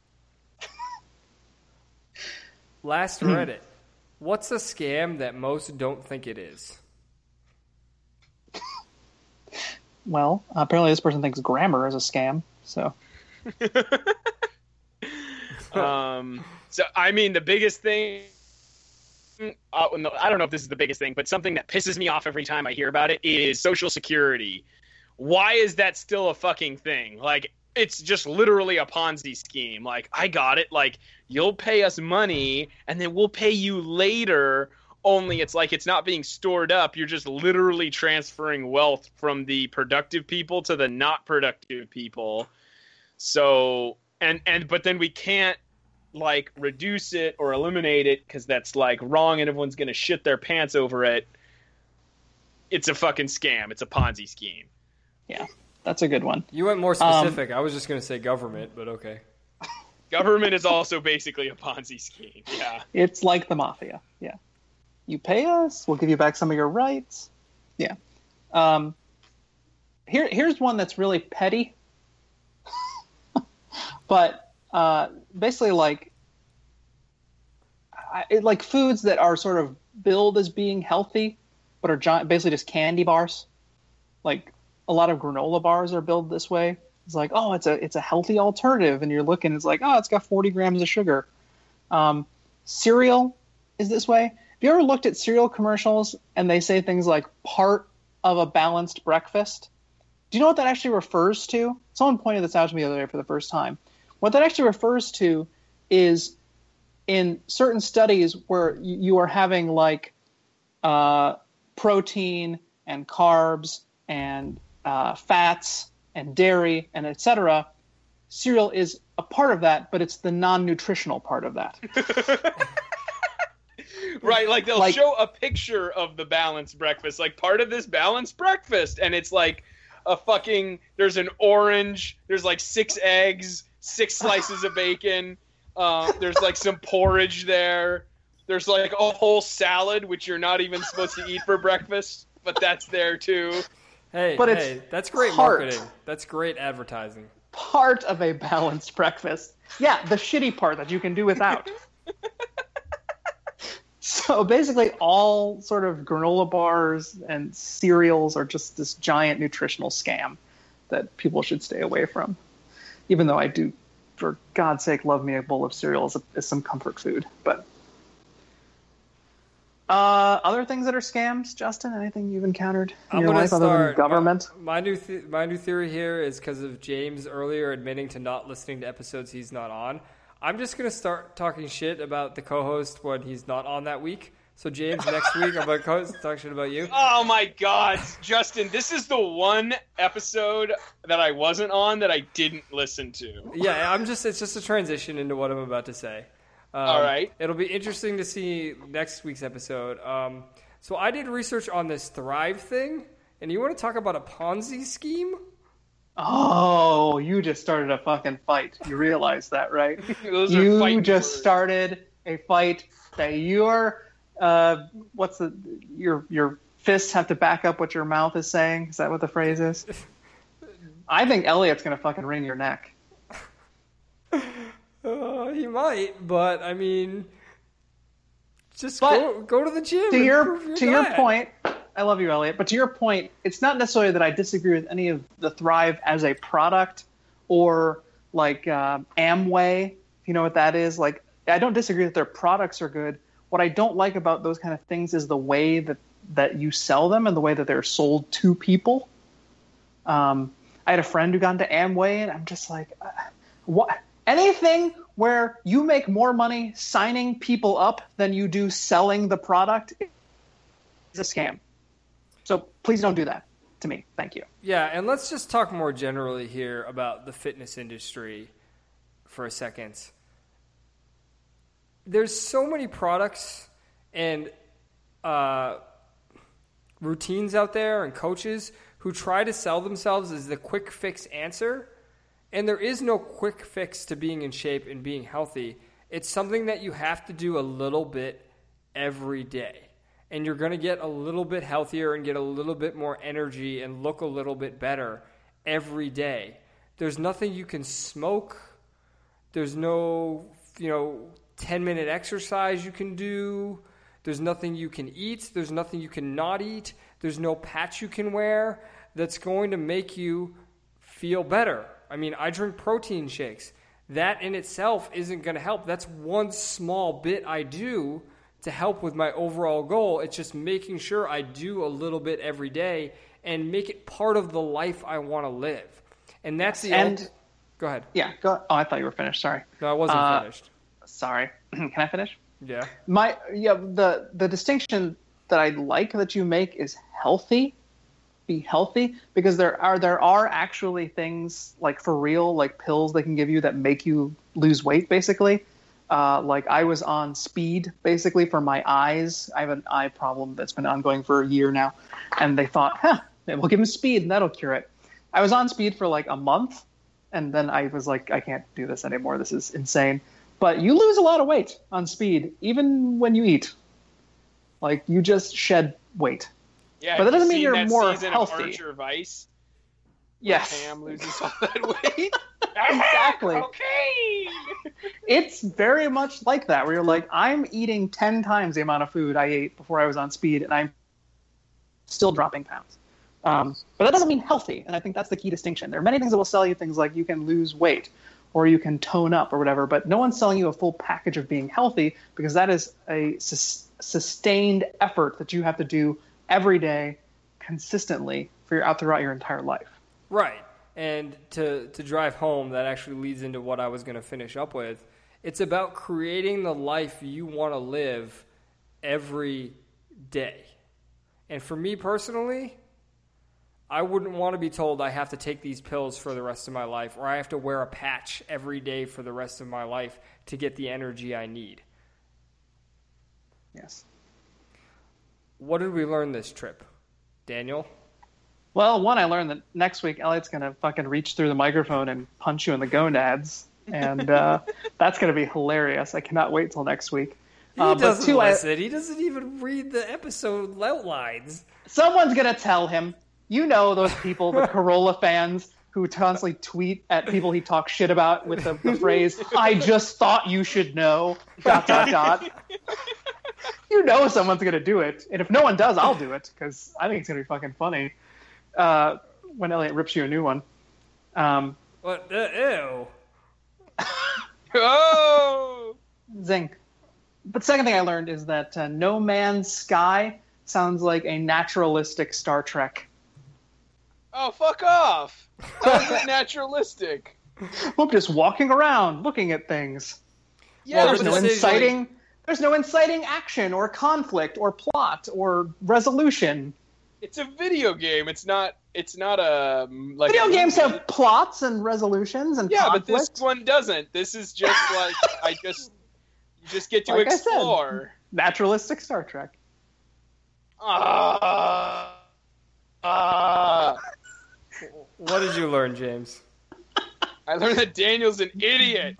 Last Reddit. What's a scam that most don't think it is? Well, apparently this person thinks grammar is a scam. So So I mean, the biggest thing. No, I don't know if this is the biggest thing, but something that pisses me off every time I hear about it is Social Security. Why is that still a fucking thing? Like, it's just literally a Ponzi scheme. Like, I got it. Like, you'll pay us money, and then we'll pay you later. Only it's like it's not being stored up. You're just literally transferring wealth from the productive people to the not productive people. So, but then we can't, like, reduce it or eliminate it because that's, like, wrong and everyone's going to shit their pants over it. It's a fucking scam. It's a Ponzi scheme. yeah, that's a good one. You went more specific. I was just going to say government, but okay. Government is also basically a Ponzi scheme. Yeah. It's like the mafia. Yeah. You pay us, we'll give you back some of your rights. Yeah. Here's one that's really petty. But basically, like foods that are sort of billed as being healthy, but are basically just candy bars. Like a lot of granola bars are billed this way. It's like, oh, it's a healthy alternative, and you're looking, it's like, oh, it's got 40 grams of sugar. Cereal is this way. Have you ever looked at cereal commercials and they say things like part of a balanced breakfast? Do you know what that actually refers to? Someone pointed this out to me the other day for the first time. What that actually refers to is in certain studies where you are having like protein and carbs and fats and dairy and etc. Cereal is a part of that, but it's the non-nutritional part of that. Right, like they'll show a picture of the balanced breakfast, like part of this balanced breakfast, and it's like a fucking, there's an orange, there's like 6 eggs, 6 slices of bacon, there's like some porridge there, there's like a whole salad, which you're not even supposed to eat for breakfast, but that's there too. Hey, But hey, that's great marketing. That's great advertising. Part of a balanced breakfast. Yeah, the shitty part that you can do without. So basically all sort of granola bars and cereals are just this giant nutritional scam that people should stay away from. Even though I do, for God's sake, love me a bowl of cereal as some comfort food. But other things that are scams, Justin? Anything you've encountered in your life other than government? My new theory here is because of James earlier admitting to not listening to episodes he's not on. I'm just going to start talking shit about the co-host when he's not on that week. So, James, next week I'm going to talk shit about you. Oh, my God. Justin, this is the one episode that I wasn't on that I didn't listen to. Yeah, it's just a transition into what I'm about to say. All right. It'll be interesting to see next week's episode. So I did research on this Thrive thing, and you want to talk about a Ponzi scheme? Oh, you just started a fucking fight. You realize that, right? Those are You fighting just words. started a fight that your fists have to back up what your mouth is saying. Is that what the phrase is? I think Elliot's gonna fucking wring your neck. He might, but I mean, just But go to the gym. To and your improve to your diet. point, I love you, Elliot. But to your point, it's not necessarily that I disagree with any of the Thrive as a product or like Amway. If you know what that is, like I don't disagree that their products are good. What I don't like about those kind of things is the way that you sell them and the way that they're sold to people. I had a friend who got into Amway, and I'm just like, what? Anything where you make more money signing people up than you do selling the product is a scam. So please don't do that to me. Thank you. Yeah, and let's just talk more generally here about the fitness industry for a second. There's so many products and routines out there and coaches who try to sell themselves as the quick fix answer. And there is no quick fix to being in shape and being healthy. It's something that you have to do a little bit every day. And you're going to get a little bit healthier and get a little bit more energy and look a little bit better every day. There's nothing you can smoke. There's no, 10-minute exercise you can do. There's nothing you can eat. There's nothing you can not eat. There's no patch you can wear that's going to make you feel better. I mean, I drink protein shakes. That in itself isn't going to help. That's one small bit I do to help with my overall goal. It's just making sure I do a little bit every day and make it part of the life I want to live. And that's the Go ahead. Yeah, go. Oh, I thought you were finished. Sorry. No, I wasn't finished. Sorry. Can I finish? Yeah. The distinction that I like that you make is healthy. Be healthy, because there are actually things, like, for real, like pills they can give you that make you lose weight, basically. Like, I was on speed basically for my eyes. I have an eye problem that's been ongoing for a year now, and they thought, we'll give him speed and that'll cure it. I was on speed for like a month, and then I was like, I can't do this anymore. This is insane. But you lose a lot of weight on speed, even when you eat. Like, you just shed weight. Yeah, but that doesn't mean you're that more season healthy. Of Archer Vice. Yes. Pam loses all that weight. Exactly. Okay. It's very much like that, where you're like, I'm eating 10 times the amount of food I ate before I was on speed, and I'm still dropping pounds. But that doesn't mean healthy, and I think that's the key distinction. There are many things that will sell you things like you can lose weight, or you can tone up, or whatever, but no one's selling you a full package of being healthy, because that is a sustained effort that you have to do every day, consistently, throughout your entire life. Right. And to drive home, that actually leads into what I was going to finish up with. It's about creating the life you want to live every day. And for me personally, I wouldn't want to be told I have to take these pills for the rest of my life, or I have to wear a patch every day for the rest of my life to get the energy I need. Yes. What did we learn this trip, Daniel? Well, one, I learned that next week Elliot's going to fucking reach through the microphone and punch you in the gonads, and that's going to be hilarious. I cannot wait till next week. He doesn't listen. He doesn't even read the episode outlines. Someone's going to tell him. You know those people, the Corolla fans, who constantly tweet at people he talks shit about with the phrase, I just thought you should know, ... You know someone's going to do it. And if no one does, I'll do it, because I think it's going to be fucking funny when Elliot rips you a new one. What? Ew. Oh! Zing. But the second thing I learned is that No Man's Sky sounds like a naturalistic Star Trek. Oh, fuck off! How is it naturalistic? I'm just walking around, looking at things. Yeah, there's no inciting action or conflict or plot or resolution. It's a video game. It's not a like. Video games have plots and resolutions and conflict. But this one doesn't. This is just like you just get to like explore. I said, naturalistic Star Trek. What did you learn, James? I learned that Daniel's an idiot.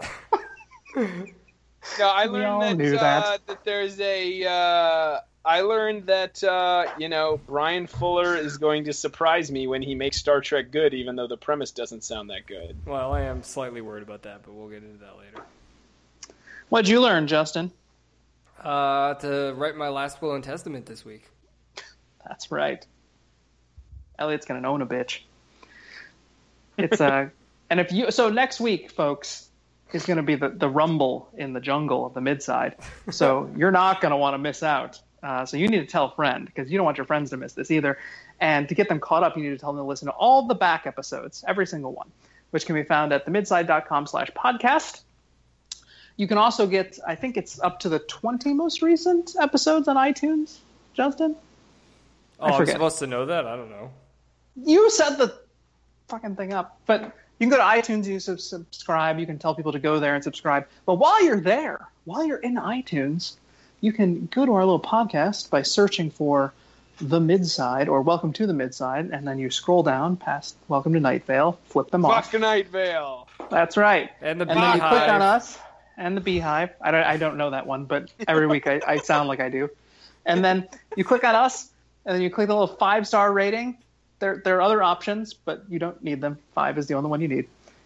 No, I learned that there's a. I learned that Brian Fuller is going to surprise me when he makes Star Trek good, even though the premise doesn't sound that good. Well, I am slightly worried about that, but we'll get into that later. What'd you learn, Justin? To write my last will and testament this week. That's right. Elliot's gonna own a bitch. It's and so next week, folks, is going to be the rumble in the jungle of the Midside. So you're not going to want to miss out. So you need to tell a friend, because you don't want your friends to miss this either. And to get them caught up, you need to tell them to listen to all the back episodes, every single one, which can be found at themidside.com/podcast. You can also get, I think it's up to the 20 most recent episodes on iTunes, Justin? Oh, I'm supposed to know that? I don't know. You set the fucking thing up. But you can go to iTunes, you subscribe, you can tell people to go there and subscribe. But while you're there, while you're in iTunes, you can go to our little podcast by searching for The Midside or Welcome to the Midside, and then you scroll down past Welcome to Night Vale, flip them off. Fuck Night Vale. That's right. And the then you click on us and the Beehive. I don't know that one, but every week I sound like I do. And then you click on us, and then you click the little 5-star rating. There are other options, but you don't need them. 5 is the only one you need.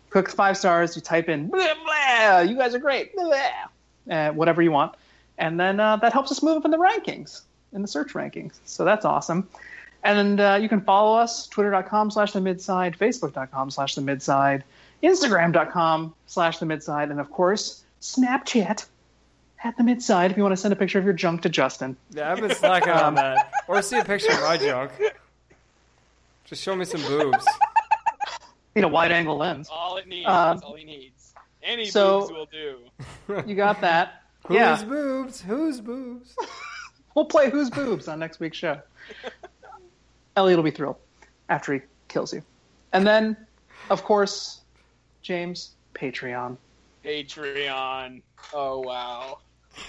Click 5 stars. You type in blah, blah, you guys are great, blah, whatever you want, and then that helps us move up in the rankings, in the search rankings. So that's awesome. And you can follow us, twitter.com/themidside, facebook.com/themidside, instagram.com/themidside, and of course, Snapchat at the midside if you want to send a picture of your junk to Justin. Yeah, I've been slacking on that. Or see a picture of my junk. Just show me some boobs. Need a wide-angle lens. All it needs. That's all he needs. Any so- boobs will do. You got that. Whose Yeah. boobs? Whose boobs? We'll play Who's Boobs on next week's show. Elliot will be thrilled after he kills you. And then, of course, James, Patreon. Patreon. Oh, wow.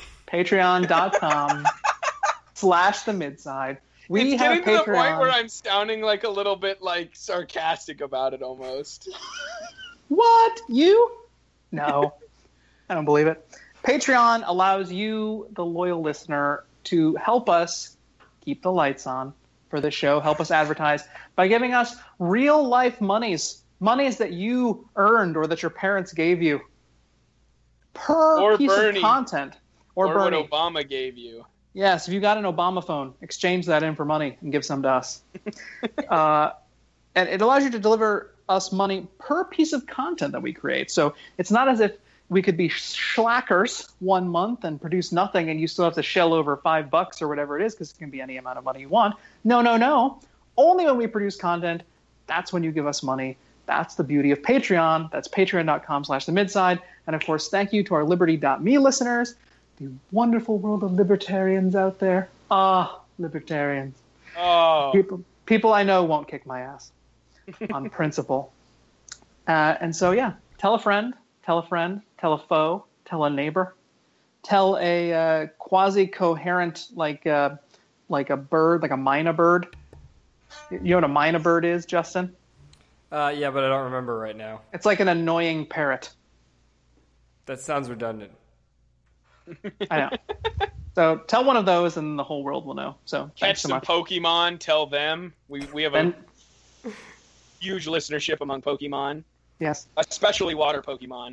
Patreon.com/themidside. We It's have getting to the point Patreon. where I'm sounding like a little bit like sarcastic about it almost. What? You? No. I don't believe it. Patreon allows you, the loyal listener, to help us keep the lights on for the show, help us advertise by giving us real life monies that you earned or that your parents gave you per Or piece Bernie. of content. Or what Bernie. Obama gave you. Yes, if you got an Obama phone, exchange that in for money and give some to us. And it allows you to deliver us money per piece of content that we create. So it's not as if we could be schlackers 1 month and produce nothing and you still have to shell over $5 or whatever it is, because it can be any amount of money you want. No. Only when we produce content, that's when you give us money. That's the beauty of Patreon. That's patreon.com/themidside. And of course, thank you to our liberty.me listeners, the wonderful world of libertarians out there. Libertarians. Oh. People I know won't kick my ass on principle. And so, yeah, tell a friend, tell a foe, tell a neighbor, tell a quasi-coherent, like a bird, like a myna bird. You know what a myna bird is, Justin? Yeah, but I don't remember right now. It's like an annoying parrot. That sounds redundant. I know. So tell one of those, and the whole world will know. So Catch thanks so some much. Pokemon. Tell them. We have And, a huge listenership among Pokemon, yes, especially water Pokemon.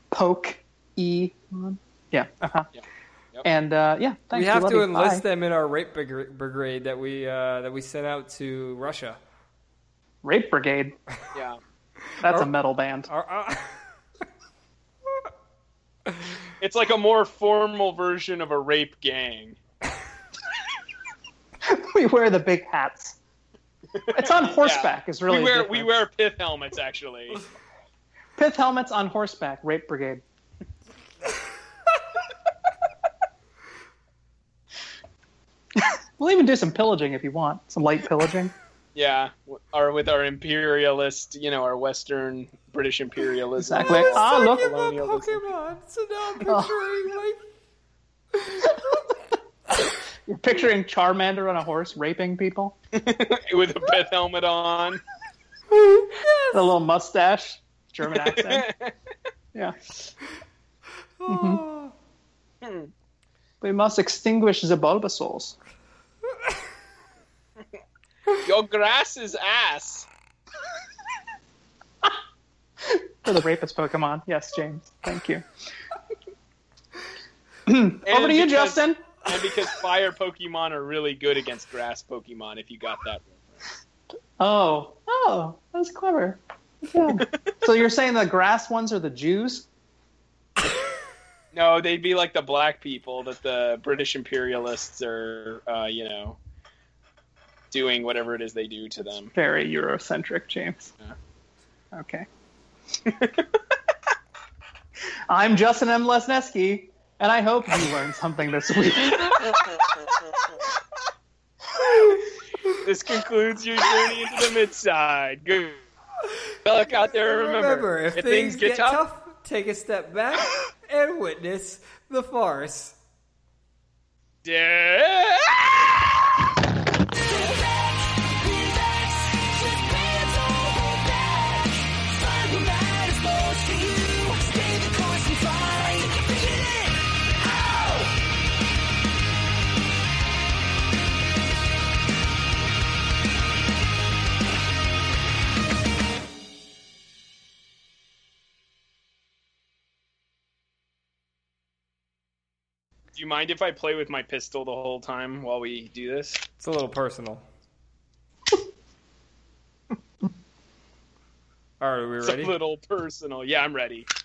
Yeah. Uh-huh. Yeah. Yep. And yeah, thanks. We have love to you. enlist Bye. them in our rape brigade that we sent out to Russia. Rape Brigade. Yeah. That's a metal band. It's like a more formal version of a rape gang. We wear the big hats. It's on horseback. Is really we wear pith helmets actually. pith helmets on horseback. Rape Brigade. We'll even do some pillaging if you want. Some light pillaging. Yeah, with our imperialist, our Western British imperialism. Exactly. Look. Colonialism. Pokemon, so now I'm picturing You're picturing Charmander on a horse raping people. With a pith helmet on. The little mustache. German accent. Yeah. We must extinguish the Bulbasaurs. Your grass is ass. For the rapist Pokemon. Yes, James. Thank you. Over to you, Justin. And because fire Pokemon are really good against grass Pokemon, if you got that reference. Oh, that was clever. Yeah. So you're saying the grass ones are the Jews? No, they'd be like the black people that the British imperialists are, doing whatever it is they do to them. Very Eurocentric, James. Yeah. Okay. I'm Justin M. Lesneski, and I hope you learned something this week. This concludes your journey into the mid-side. Good luck out there. Remember, if things get tough, take a step back and witness the farce. Yeah. Do you mind if I play with my pistol the whole time while we do this? It's a little personal. All right, are we It's ready? a little personal. Yeah, I'm ready.